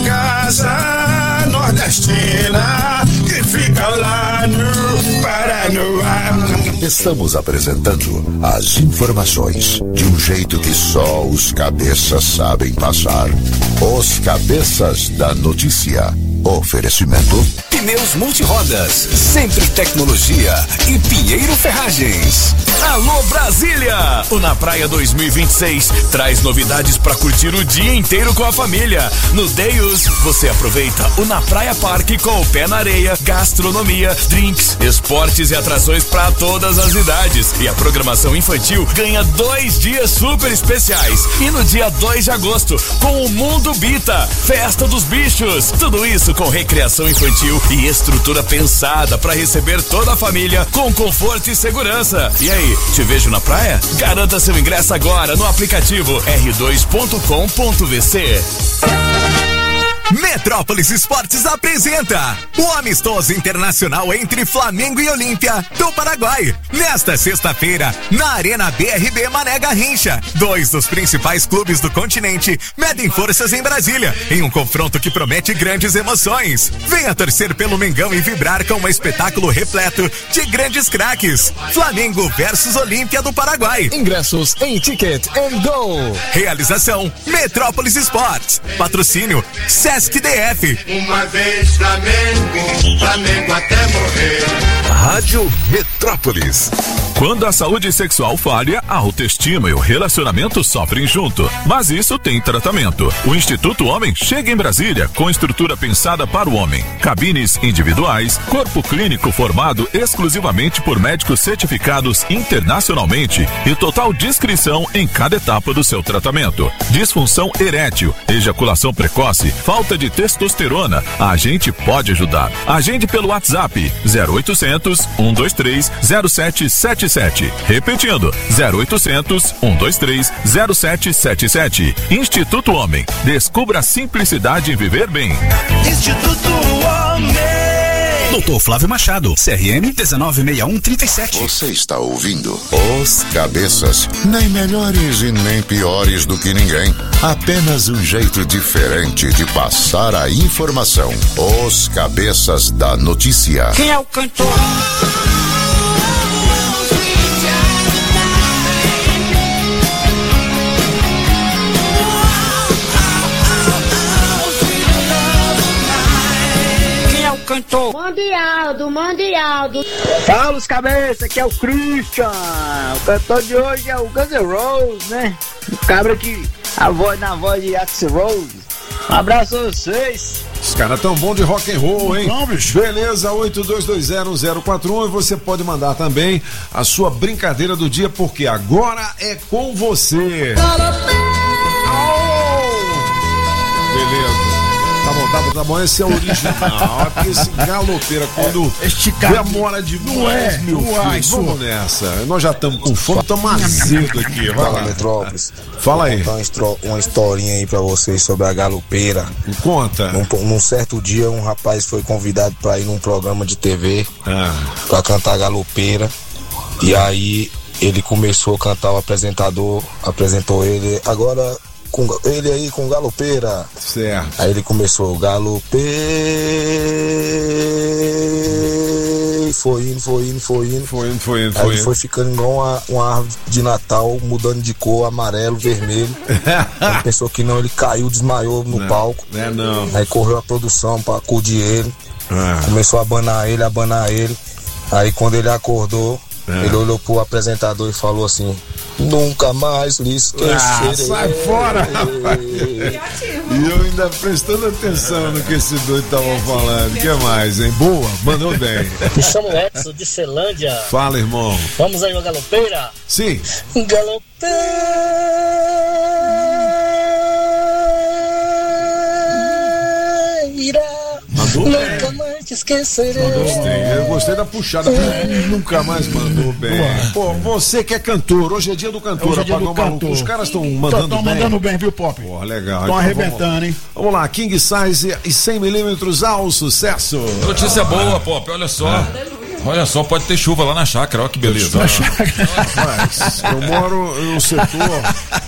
Casa Nordestina, que fica lá no Paranoá. Estamos apresentando as informações de um jeito que só os cabeças sabem passar. Os Cabeças da Notícia. Oferecimento Pneus Multirodas, Sempre Tecnologia e Pinheiro Ferragens. Alô Brasília! O Na Praia dois mil e vinte e seis traz novidades para curtir o dia inteiro com a família. No Deus, você aproveita o Na Praia Parque com o pé na areia, gastronomia, drinks, esportes e atrações para todas as idades. E a programação infantil ganha dois dias super especiais. E no dia dois de agosto, com o Mundo Bita, Festa dos Bichos. Tudo isso com recreação infantil e estrutura pensada para receber toda a família com conforto e segurança. E aí, te vejo na praia? Garanta seu ingresso agora no aplicativo r dois ponto com ponto v c. Metrópolis Esportes apresenta o amistoso internacional entre Flamengo e Olímpia do Paraguai. Nesta sexta-feira, na Arena B R B Mané Garrincha, dois dos principais clubes do continente medem forças em Brasília, em um confronto que promete grandes emoções. Venha torcer pelo Mengão e vibrar com um espetáculo repleto de grandes craques. Flamengo versus Olímpia do Paraguai. Ingressos em Ticket and Go. Realização Metrópolis Esportes. Patrocínio Sesc D F. Uma vez Flamengo, Flamengo até morrer. Rádio Metrópolis. Quando a saúde sexual falha, a autoestima e o relacionamento sofrem junto. Mas isso tem tratamento. O Instituto Homem chega em Brasília com estrutura pensada para o homem. Cabines individuais, corpo clínico formado exclusivamente por médicos certificados internacionalmente e total discrição em cada etapa do seu tratamento. Disfunção erétil, ejaculação precoce, falta de testosterona. A gente pode ajudar. Agende pelo WhatsApp zero oitocentos, um dois três, zero sete sete sete sete. Repetindo, zero oitocentos, um dois três, zero sete sete sete. Instituto Homem. Descubra a simplicidade em viver bem. Instituto Homem. Doutor Flávio Machado, C R M um nove seis um três sete. Você está ouvindo Os Cabeças, nem melhores e nem piores do que ninguém. Apenas um jeito diferente de passar a informação. Os Cabeças da Notícia. Quem é o cantor? Cantor. Mundialdo, Mundialdo. Fala os cabeças, aqui é o Christian. O cantor de hoje é o Guns N' Roses, né? O cabra que a voz na voz de Axl Rose. Um abraço a vocês. Os caras tão bom de rock and roll, hein? Não, bicho. Beleza, oito dois dois zero zero quatro um, e você pode mandar também a sua brincadeira do dia, porque agora é com você. Beleza. Tá bom, tá bom, tá bom, esse é o original. Porque esse galopeira, quando é, demora demais, não é, meu filho, é, vamos nessa. Nós já estamos com fome, estamos azedo aqui. Vai lá, Metrópolis. Fala aí. Vou contar uma historinha aí pra vocês sobre a galopeira. Me conta. Num, num certo dia, um rapaz foi convidado pra ir num programa de T V ah. pra cantar galopeira. E aí ele começou a cantar, o apresentador apresentou ele. Agora... Com ele aí com galopeira. Certo. Aí ele começou galopei. Foi indo, foi indo, foi indo. Foi indo, foi indo. Aí foi ele foi ficando igual uma, uma árvore de Natal, mudando de cor, amarelo, vermelho. Ele pensou que não, ele caiu, desmaiou no não, palco. É não. Aí correu a produção pra acudir ele. Ah. Começou a abanar ele, abanar ele. Aí quando ele acordou, ah. ele olhou pro apresentador e falou assim: nunca mais lhe esquecerei. Ah, sai fora, rapaz. E eu ainda prestando atenção no que esse doido tava falando. O que mais, hein? Boa, mandou bem. Me chamo Edson de Celândia. Fala, irmão. Vamos aí, uma galopeira? Sim. Galopeira. Mandou nunca mais te esquecerei. Eu gostei, eu gostei da puxada. Nunca mais mandou bem. Pô, você que é cantor, hoje é dia do cantor. Hoje é dia do cantor. Os caras estão mandando Estão bem. mandando bem, viu, Pop? Pô, legal. Estão então, arrebentando, vamos, hein? Vamos lá, King Size e cem milímetros ao sucesso. Notícia boa, Pop, olha só. Ah. Olha só, pode ter chuva lá na chácara, olha que beleza. Na chácara. Rapaz, eu moro no setor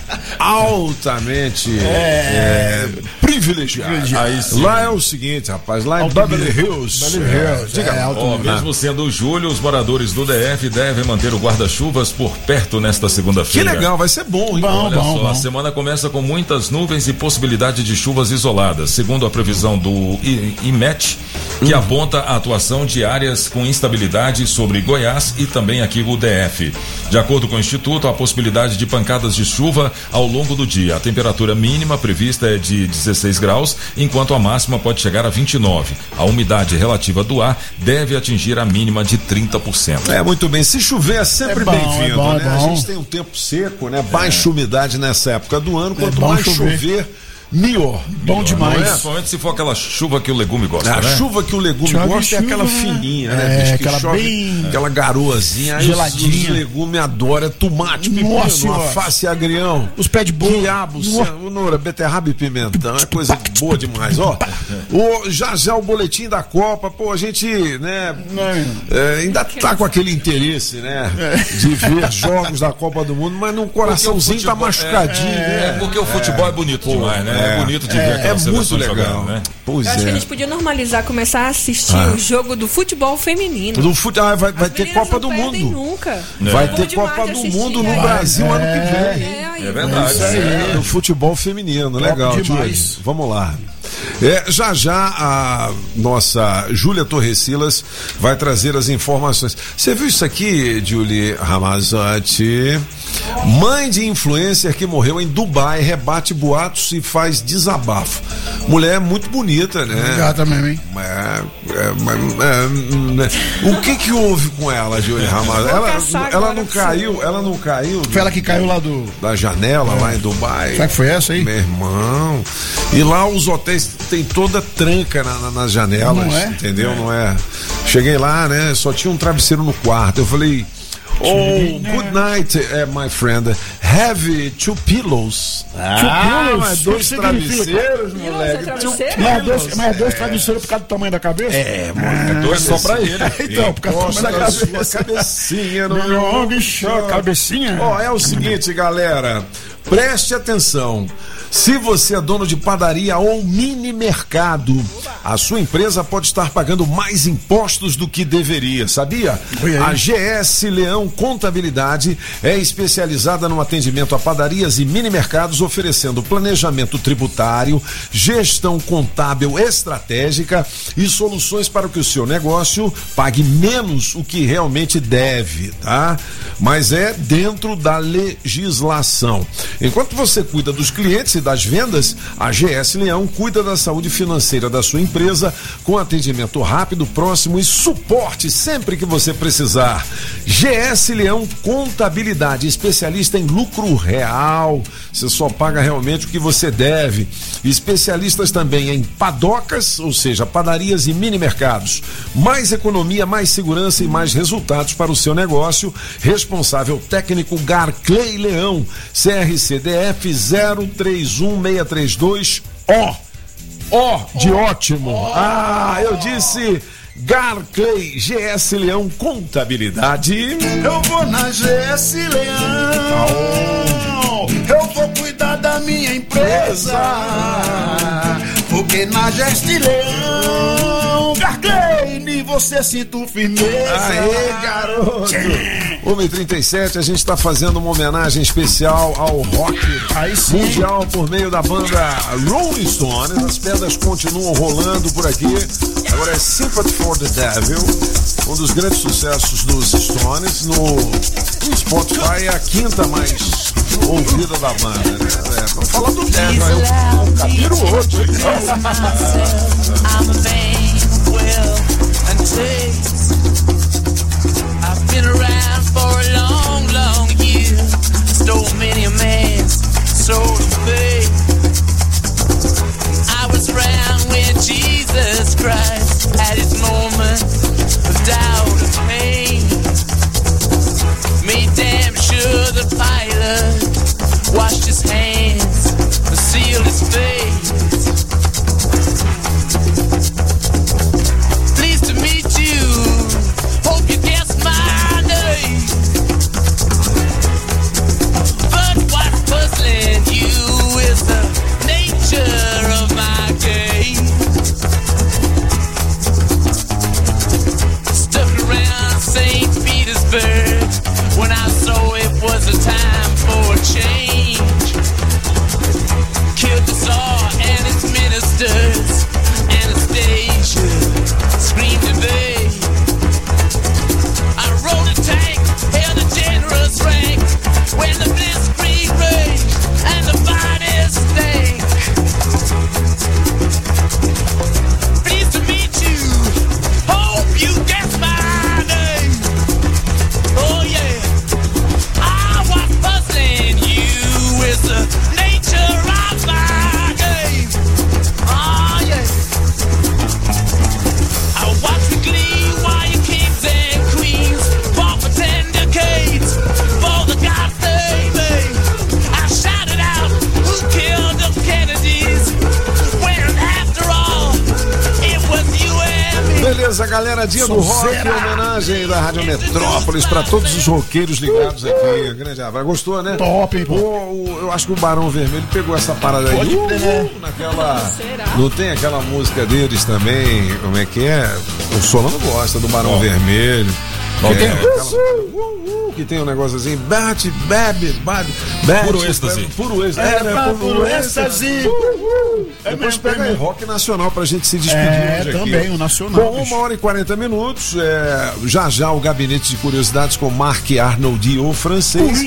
altamente é, é, privilegiado. Aí, lá é o seguinte, rapaz, lá em Beverly Hills. Beverly Hills. Diga, é, ó, mesmo sendo julho, os moradores do D F devem manter o guarda-chuvas por perto nesta segunda-feira. Que legal, vai ser bom, hein? Bom, Olha bom, só, bom. a semana começa com muitas nuvens e possibilidade de chuvas isoladas, segundo a previsão do I M E T, que hum. aponta a atuação de áreas com instabilidade sobre Goiás e também aqui o D F. De acordo com o Instituto, a possibilidade de pancadas de chuva ao longo do dia. A temperatura mínima prevista é de dezesseis graus, enquanto a máxima pode chegar a vinte e nove. A umidade relativa do ar deve atingir a mínima de trinta por cento. É, muito bem. Se chover é sempre é bem-vindo, é bom, né? É a gente tem um tempo seco, né? Baixa é. umidade nessa época do ano. Quanto é mais chover, chover melhor. Bom melhor, demais. É? Principalmente se for aquela chuva que o legume gosta, a né? A chuva que o legume chove gosta chuva, é aquela fininha, né? É, que aquela chove, bem... Aquela garoazinha. Geladinha. Os, os legumes adoram. É tomate, pepino, alface e agrião. Os pés de bolo. Quiabo, cenoura, beterraba e pimentão. É coisa boa demais, ó. O, já já o boletim da Copa, pô, a gente, né, é, ainda tá com aquele interesse, né, de ver jogos da Copa do Mundo, mas no coraçãozinho futebol, tá machucadinho, é, né? É porque o futebol é, é bonito pô, demais, né? É, é bonito de ver. É muito legal, jogando, né? Pois Eu é. acho que a gente podia normalizar, começar a assistir ah. o jogo do futebol feminino. Do fute... ah, vai vai ter Copa do Mundo. Nunca. É. Vai ter Copa do Mundo no Brasil é. ano que vem. É, é verdade. É, do futebol feminino, Top legal, demais. Vamos lá. É, já já a nossa Júlia Torrecilas vai trazer as informações. Você viu isso aqui, Julie Ramazotti? Mãe de influencer que morreu em Dubai rebate boatos e faz desabafo. Mulher muito bonita, né? Gata mesmo, hein? É, é, é, é, o que que houve com ela, Julie Ramazotti? Ela, ela não caiu, ela não caiu. Foi ela que caiu lá do... Da janela, é. lá em Dubai. Será que foi essa aí? Meu irmão. E lá os hotéis tem toda tranca na, na, nas janelas, não é? entendeu? É. Não é? Cheguei lá, né? Só tinha um travesseiro no quarto. Eu falei, Oh, good night, uh, my friend. Have two pillows. Ah, mas dois travesseiros, moleque. Mas dois, mas dois travesseiros por causa do tamanho da cabeça? É, mano. É dois só pra ele. Então, por causa do tamanho da cabeça. Cabecinha, não Não, bicho, cabecinha. Ó, é o seguinte, galera. Preste atenção. Se você é dono de padaria ou mini mercado, a sua empresa pode estar pagando mais impostos do que deveria, sabia? A G S Leão Contabilidade é especializada no atendimento a padarias e mini mercados, oferecendo planejamento tributário, gestão contábil estratégica e soluções para que o seu negócio pague menos o que realmente deve, tá? Mas é dentro da legislação. Enquanto você cuida dos clientes e das vendas, a G S Leão cuida da saúde financeira da sua empresa com atendimento rápido, próximo e suporte sempre que você precisar. G S Leão Contabilidade, especialista em lucro real. Você só paga realmente o que você deve. Especialistas também em padocas, ou seja, padarias e mini mercados. Mais economia, mais segurança e mais resultados para o seu negócio. Responsável técnico Garclay Leão, C R C D F zero três um seis três dois O. O de ótimo. Ah, eu disse Garclay, G S Leão Contabilidade. Eu vou na G S Leão. Eu vou cuidar da minha empresa. Porque na G S Leão, Garclay, você sinto firmeza. Aê, garoto. uma e trinta e sete, a gente está fazendo uma homenagem especial ao rock mundial por meio da banda Rolling Stones. As pedras continuam rolando por aqui. Agora é Sympathy for the Devil, um dos grandes sucessos dos Stones. No, no Spotify é a quinta mais ouvida da banda, né? É, vamos falar do Devil, aí o cabelo outro. I've been around for a long, long year. Stole many a man's soul of faith. I was around when Jesus Christ had his moment of doubt and pain. Made damn sure the pilot washed his hands and sealed his face. Pleased to meet you. Hope you guessed my name. But what's puzzling you is the nature of my game. Stuck around Saint Petersburg when I saw it was a time for a change. Killed the Tsar and his ministers. Anastasia screamed in vain. I rode a tank, held a generous rank when the blitzkrieg raged and the bodies stank. Pleased to meet you. Hope you guessed my name. Oh yeah. I was puzzling you with the nature of my game. Oh yeah. I watch with glee while you kings and queens fought for ten decades for the gods they made. I shouted out, who killed the Kennedys? When after all, it was you and me. Beleza, galera, dia do rock, homenagem da Rádio Metrópolis pra todos os roqueiros ligados aqui. Grande abraço. Gostou, né? Top, hein, pô? Pô, eu acho que o Barão Vermelho pegou essa parada aí. Pode ter, né? Naquela. Não tem aquela música deles também? Como é que é? O Solano gosta do Barão Vermelho. Não que tem? é aquela- Uh, uh, que tem um negócio assim, bate, bebe, bate, bebe. Puro êxtase. Puro êxtase. É, pá, puro êxtase. É, Depois pega aí rock nacional pra gente se despedir É, hoje aqui. também, o nacional, Bom, bicho. uma hora e quarenta minutos. É, já já o gabinete de curiosidades com Marc Arnoldi, o francês.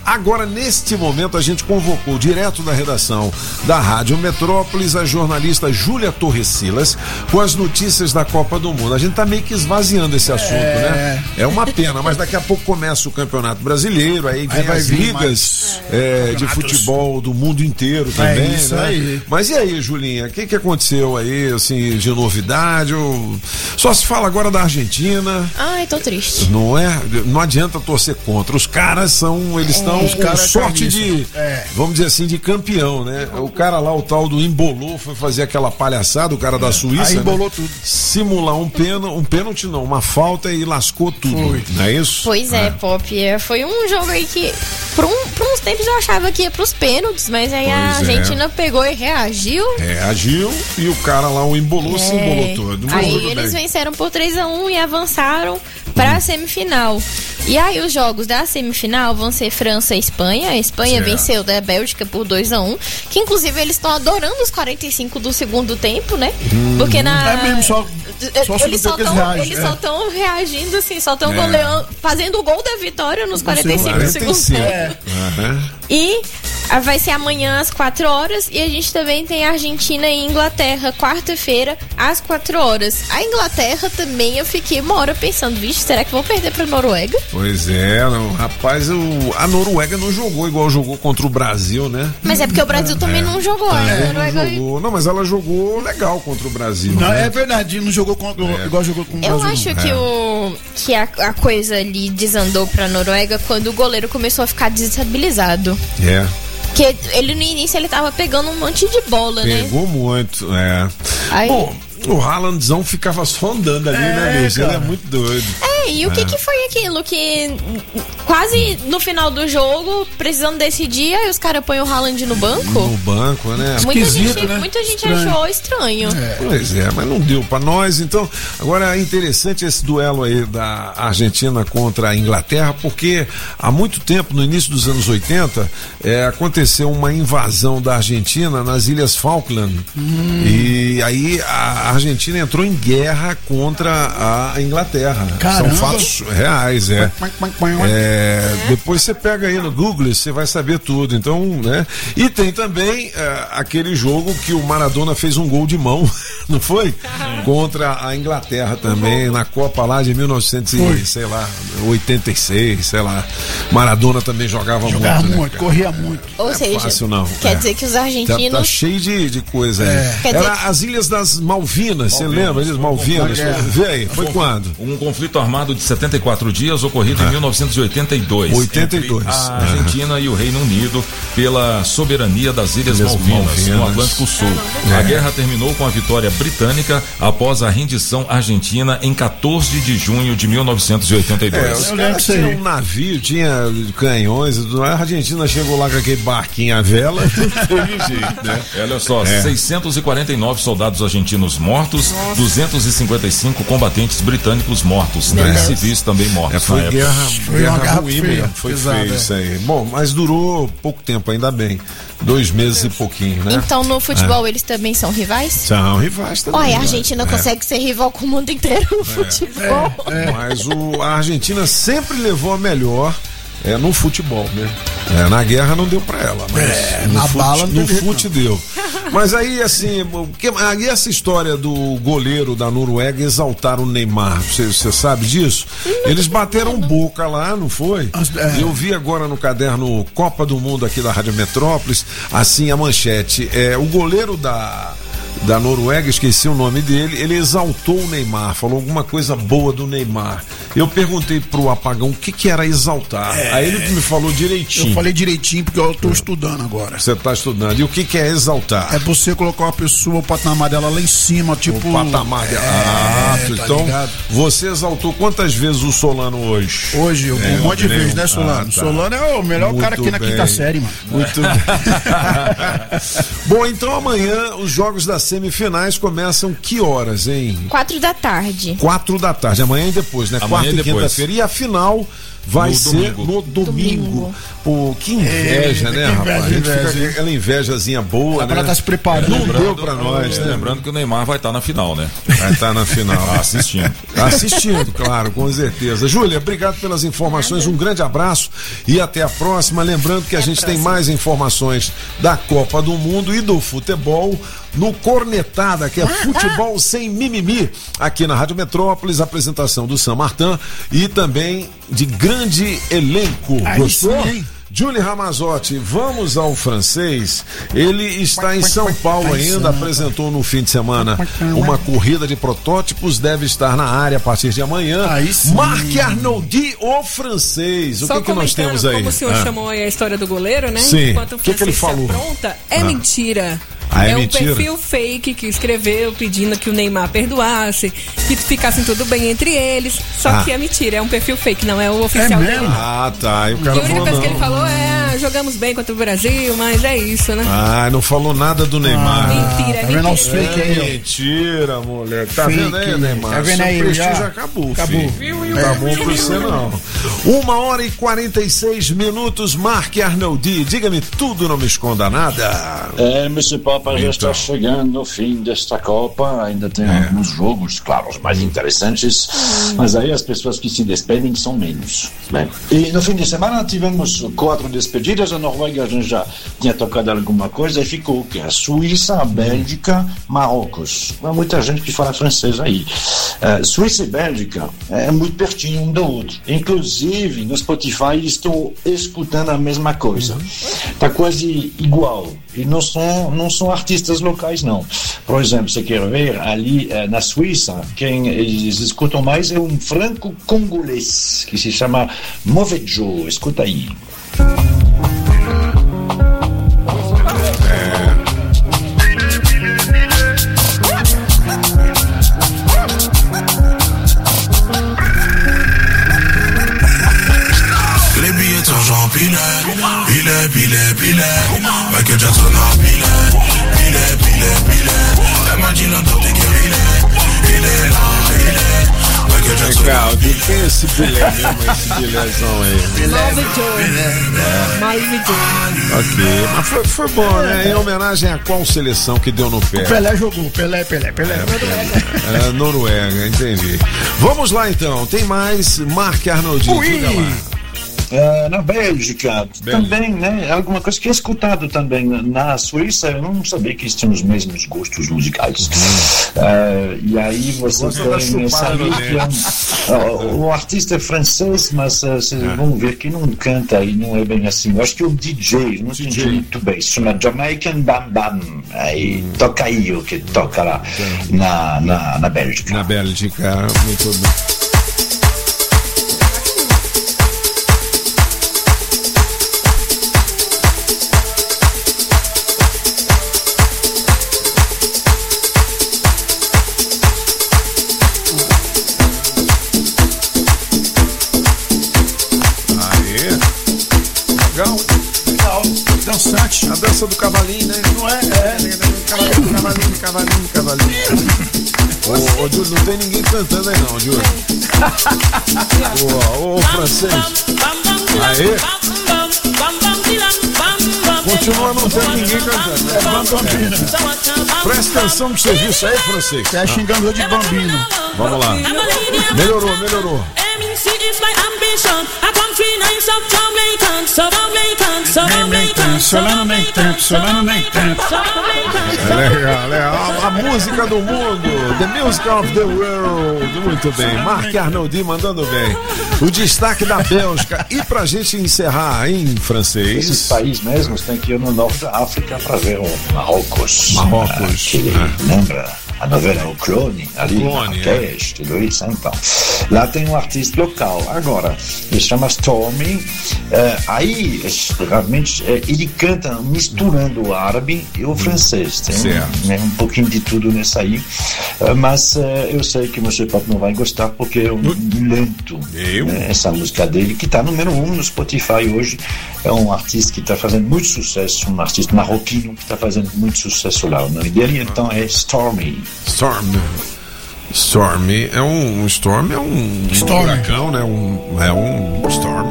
Agora, neste momento, a gente convocou direto da redação da Rádio Metrópolis a jornalista Júlia Torres Silas com as notícias da Copa do Mundo. A gente tá meio que esvaziando esse assunto, é... né? É uma pena, mas daqui a pouco começa o Campeonato Brasileiro, aí vem aí as ligas é, de futebol do mundo inteiro também, é isso, né? Aí. Mas e aí, Julinha, o que, que aconteceu aí, assim, de novidade? Ou... Só se fala agora da Argentina. Ai, tô triste. Não é? Não adianta torcer contra. Os caras são, eles estão é. com sorte de, é. vamos dizer assim, de campeão, né? O cara lá, o tal do embolou, foi fazer aquela palhaçada, o cara da Suíça, aí embolou né? tudo. Simular um pênalti, um pênalti não, uma falta e lascou tudo. Foi. Não é isso? Pois é, é. Pop. Foi um jogo aí que, por, um, por uns tempos eu achava que ia pros pênaltis, mas aí pois a Argentina é. pegou e reagiu. Reagiu e o cara lá, o embolou, é. se embolou todo. Aí eles bem. venceram por três a um e avançaram pra hum. semifinal. E aí os jogos da semifinal vão ser França e Espanha. A Espanha certo. venceu da Bélgica por dois a um, que inclusive eles estão adorando os quarenta e cinco do segundo tempo, né? Hum. Porque na... É mesmo, só... Só eles só estão é. reagindo assim, só estão é. fazendo o gol da vitória nos quarenta e cinco do segundo tempo. É. Uhum. E vai ser amanhã às quatro horas. E a gente também tem a Argentina e Inglaterra, quarta-feira, às quatro horas. A Inglaterra também eu fiquei uma hora pensando, vixe, será que vão perder pra Noruega? Pois é, não, rapaz, o, a Noruega não jogou igual jogou contra o Brasil, né? Mas é porque o Brasil é. também não jogou, é. né? Noruega... Não, jogou. não, mas ela jogou legal contra o Brasil. Não, né? é verdade, não jogou contra, é. igual jogou com o eu Brasil. Eu acho que, o, que a, a coisa ali desandou pra Noruega quando o goleiro começou a ficar desestabilizado. É. Porque ele no início ele tava pegando um monte de bola, Pegou né? Pegou muito, é. Aí... Bom, o Haalandzão ficava só andando ali, é, né, bicho? Ele é muito doido. É, e o é. que que foi aquilo? Que quase no final do jogo, precisando decidir, aí os caras põem o Haaland no banco? No banco, né? Muita Esquisito, gente, né? muita gente estranho. achou estranho. É. Pois é, mas não deu pra nós. Então, agora é interessante esse duelo aí da Argentina contra a Inglaterra, porque há muito tempo, no início dos anos oitenta, é, aconteceu uma invasão da Argentina nas Ilhas Falkland. Hum. E aí a A Argentina entrou em guerra contra a Inglaterra. Caramba. São fatos reais, é. é. Depois você pega aí no Google, você vai saber tudo. Então, né? E tem também é, aquele jogo que o Maradona fez um gol de mão, não foi? Contra a Inglaterra também, na Copa lá de mil e novecentos e, sei lá, oitenta e seis, sei lá. Maradona também jogava, jogava muito. muito, né, corria muito. Ou é seja, fácil, não. quer é. dizer que os argentinos... Tá, tá cheio de, de coisa aí. É. Era dizer... as Ilhas das Malvinas, você lembra disso? Malvinas? É. Vê aí, foi um, quando? Um conflito armado de setenta e quatro dias ocorrido é. em mil novecentos e oitenta e dois. oitenta e dois. A Argentina é. e o Reino Unido pela soberania das Ilhas, Ilhas Malvinas, Malvinas, no Atlântico Sul. É. A guerra terminou com a vitória britânica após a rendição argentina em quatorze de junho de mil novecentos e oitenta e dois. É, os caras tinham um navio, tinha canhões, a Argentina chegou lá com aquele barquinho à vela, jeito, né? Olha só, é. seiscentos e quarenta e nove soldados argentinos mortos, Nossa. duzentos e cinquenta e cinco combatentes britânicos mortos, né? Civis também mortos. É, foi guerra, foi guerra uma guerra ruim feia, mesmo, foi feio isso aí. Bom, mas durou pouco tempo, ainda bem. Dois meses e pouquinho, né? Então no futebol é. eles também são rivais? São rivais também. Olha, a Argentina é. consegue ser rival com o mundo inteiro no é. futebol. É. É. Mas o, a Argentina sempre levou a melhor é, no futebol, né? É, na guerra não deu pra ela, mas é, no, na fute, bala não no fute deu. Mas aí, assim, que, aí essa história do goleiro da Noruega exaltar o Neymar, você sabe disso? Eles bateram boca lá, não foi? É. Eu vi agora no caderno Copa do Mundo aqui da Rádio Metrópolis, assim, a manchete, é, o goleiro da... da Noruega, esqueci o nome dele, ele exaltou o Neymar, falou alguma coisa boa do Neymar. Eu perguntei pro Apagão o que que era exaltar. É, aí ele me falou direitinho. Eu falei direitinho porque eu tô estudando agora. Você tá estudando. E o que que é exaltar? É você colocar uma pessoa, o patamar dela lá em cima, tipo... O patamar dela. É, ah, tá então ligado? Você exaltou quantas vezes o Solano hoje? Hoje, um é, monte de vezes, né, Solano? Ah, tá. Solano é o melhor Muito cara aqui na bem. quinta série, mano. Muito bem. Bom, então amanhã os jogos das semifinais começam que horas, hein? Quatro da tarde. Quatro da tarde, amanhã e depois, né? Amanhã Quarta e quinta-feira. E a final vai no ser domingo. no domingo. Domingo. Pô, que inveja, É, né, que rapaz? inveja, A gente inveja, fica com aquela invejazinha boa, Agora né? tá se preparando. Não Lembrando- deu pra nós, é, né? Lembrando que o Neymar vai estar na final, né? Vai estar na final. Assistindo. Assistindo, claro, com certeza. Júlia, obrigado pelas informações, um grande abraço e até a próxima. Lembrando que a gente tem mais informações da Copa do Mundo e do futebol no Cornetada, que é futebol sem mimimi, aqui na Rádio Metrópolis, apresentação do Sam Martin e também de grande elenco. Aí Gostou? sim, hein? Julie Ramazotti, vamos ao francês. Ele está em São Paulo ainda, apresentou no fim de semana uma corrida de protótipos, deve estar na área a partir de amanhã. Aí sim. Marc Arnoldi, o francês. O Só que, que nós comentando temos aí? Como o senhor Ah. chamou aí a história do goleiro, né? Sim. Enquanto o O que que ele francês se falou? apronta, é Ah. mentira. Ah, é um mentira? perfil fake que escreveu pedindo que o Neymar perdoasse, que ficasse tudo bem entre eles. Só Ah. que é mentira, é um perfil fake, não é o oficial mesmo? dele. Ah, tá. E o E a cara única falou coisa que ele não. falou é: ah, jogamos bem contra o Brasil, mas é isso, né? Ah, não falou nada do Neymar. Mentira, é Tá vendo os mentira. fake aí, ó? Mentira, moleque. Tá Fake. vendo aí, Neymar? Tá vendo Seu aí, prestígio já? acabou, Acabou. filho. Não tá bom pra você, não. Uma hora e quarenta e seis minutos, Marc Arnoldi. Diga-me tudo, não me esconda nada. É, Monsieur Papa já Então. está chegando no fim desta Copa, ainda tem É. alguns jogos, claro, os mais interessantes, mas aí as pessoas que se despedem são menos. Bem, e no fim de semana tivemos quatro despedidas, a Noruega a gente já tinha tocado alguma coisa e ficou que a Suíça, a Bélgica, Marrocos. Há muita gente que fala francês aí. Uh, Suíça e Bélgica é muito pertinho um do outro. Inclusive, no Spotify estou escutando a mesma coisa. Está quase igual. E não são, não são artistas locais, não. Por exemplo, você quer ver ali eh, na Suíça, quem eles escutam mais é um franco-congolês que se chama Movejo. Escuta aí. Les billets d'argent pilés, pilés, pilés, pilés. Michael Jackson a pilé, pilé, pilé, pilé. Elle m'a dit l'entente que il est, il est là, il est. Michael Jackson a Legal, tem esse bilé mesmo, esse bilézão aí. Malve Joe. Malve Joe. Ok, mas foi, foi bom, né? Em homenagem a qual seleção que deu no pé? Pelé jogou, Pelé, Pelé, Pelé. É, Noruega, entendi. Vamos lá então, tem mais Marc Arnoldi. Diga lá. Uh, na Bélgica, também, né? Alguma coisa que é escutado também. Na Suíça, eu não sabia que eles tinham os mesmos gostos musicais. Uh, e aí você Gosta da tem essa chupada no aí que é um, uh, o artista é francês, mas uh, vocês vão ver que não canta e não é bem assim. Eu acho que é um D J, não entendi muito bem. Se chama Jamaican Bam Bam. Aí toca aí o que toca lá na, na, na Bélgica. Na Bélgica, muito bem. Legal, Legal. Dançante. a dança do cavalinho, né? Não é? É. Cavalinho, cavalinho, cavalinho, cavalinho. Ô, ô, Júlio, não tem ninguém cantando aí não, Júlio. Ô, ô, francês. Aê. Continua não tendo ninguém cantando. É bambambina. Presta atenção no serviço aí, francês. Você é xingando de bambino. Vamos lá. Melhorou, melhorou. Nem, nem tanto, solano nem tanto, solano nem tanto. É legal, legal. A, a música do mundo, the music of the world. Muito bem. Marc Arnoldi mandando bem. O destaque da Bélgica. E pra gente encerrar em francês. Esses países mesmos tem que ir no norte da África para ver o Marrocos. Marrocos. Que É. lembra a novela O Clone, ali, Clone, Marrakech, tudo isso, então. Lá tem um artista local. Agora, ele se chama Stormy. eh, aí, eh, realmente, eh, ele canta misturando o árabe e o francês. Tem um, né, um pouquinho de tudo nessa aí. Eh, mas eh, eu sei que o Monsieur Pop não vai gostar porque é um lento. né, essa música dele, que está número um no Spotify hoje. É um artista que está fazendo muito sucesso, um artista marroquino que está fazendo muito sucesso lá. O nome dele, então, é Stormy. Storm. Storm é um, um storm é um, Storm. um furacão, né? Um, é um storm.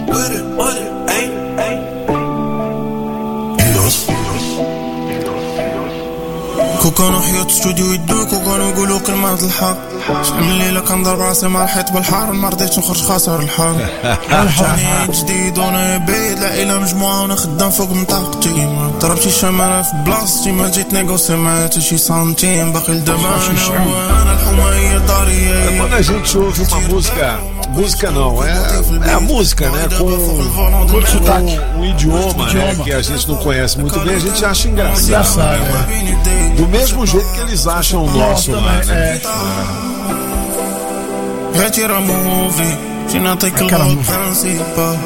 كو كانوا حياة استوديو يدوك وكانوا يقولوا كلمة الحق شحال من ليلة كنضرب راسي مع الحيط بالحار ما رضيتش نخرج خاسر الحال رجعني جديد وانا بعيد العائلة مجموعة وانا خدام فوق منطقتي ما ضربتي شمالة في بلاصتي ما جيت نيغوسي معايا حتى شي سنتيم باقي لدابا انا وانا الحومة هي داري. Quando a gente ouve uma música, música não, é, é a música, né? Com, com um idioma, né, que a gente não conhece muito bem, a gente acha engraçado. Né? Do mesmo jeito que eles acham o nosso lá, né? Aquela música.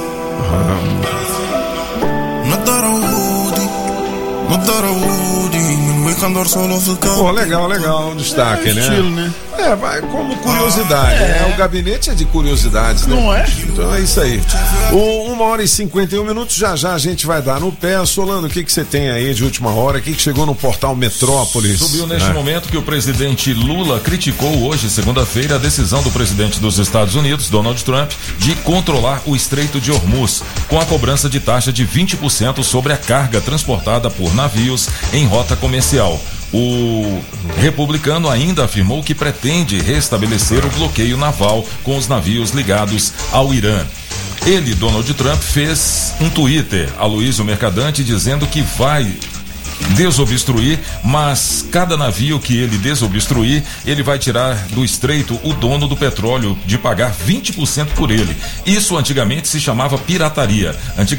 Pô, legal, legal, um destaque, é, né? Estilo, né? É, vai como curiosidade, é. né? O gabinete é de curiosidades, né? Não é? Então é isso aí. O uma hora e cinquenta e um minutos, já já a gente vai dar no pé. Solano, o que que você tem aí de última hora? O que que chegou no portal Metrópolis? Subiu neste é. momento que o presidente Lula criticou hoje, segunda-feira, a decisão do presidente dos Estados Unidos, Donald Trump, de controlar o Estreito de Hormuz, com a cobrança de taxa de vinte por cento sobre a carga transportada por navios em rota comercial. O republicano ainda afirmou que pretende restabelecer o bloqueio naval com os navios ligados ao Irã. Ele, Donald Trump, fez um Twitter, Aloysio Mercadante, dizendo que vai desobstruir, mas cada navio que ele desobstruir, ele vai tirar do estreito o dono do petróleo de pagar vinte por cento por ele. Isso antigamente se chamava pirataria. Antigamente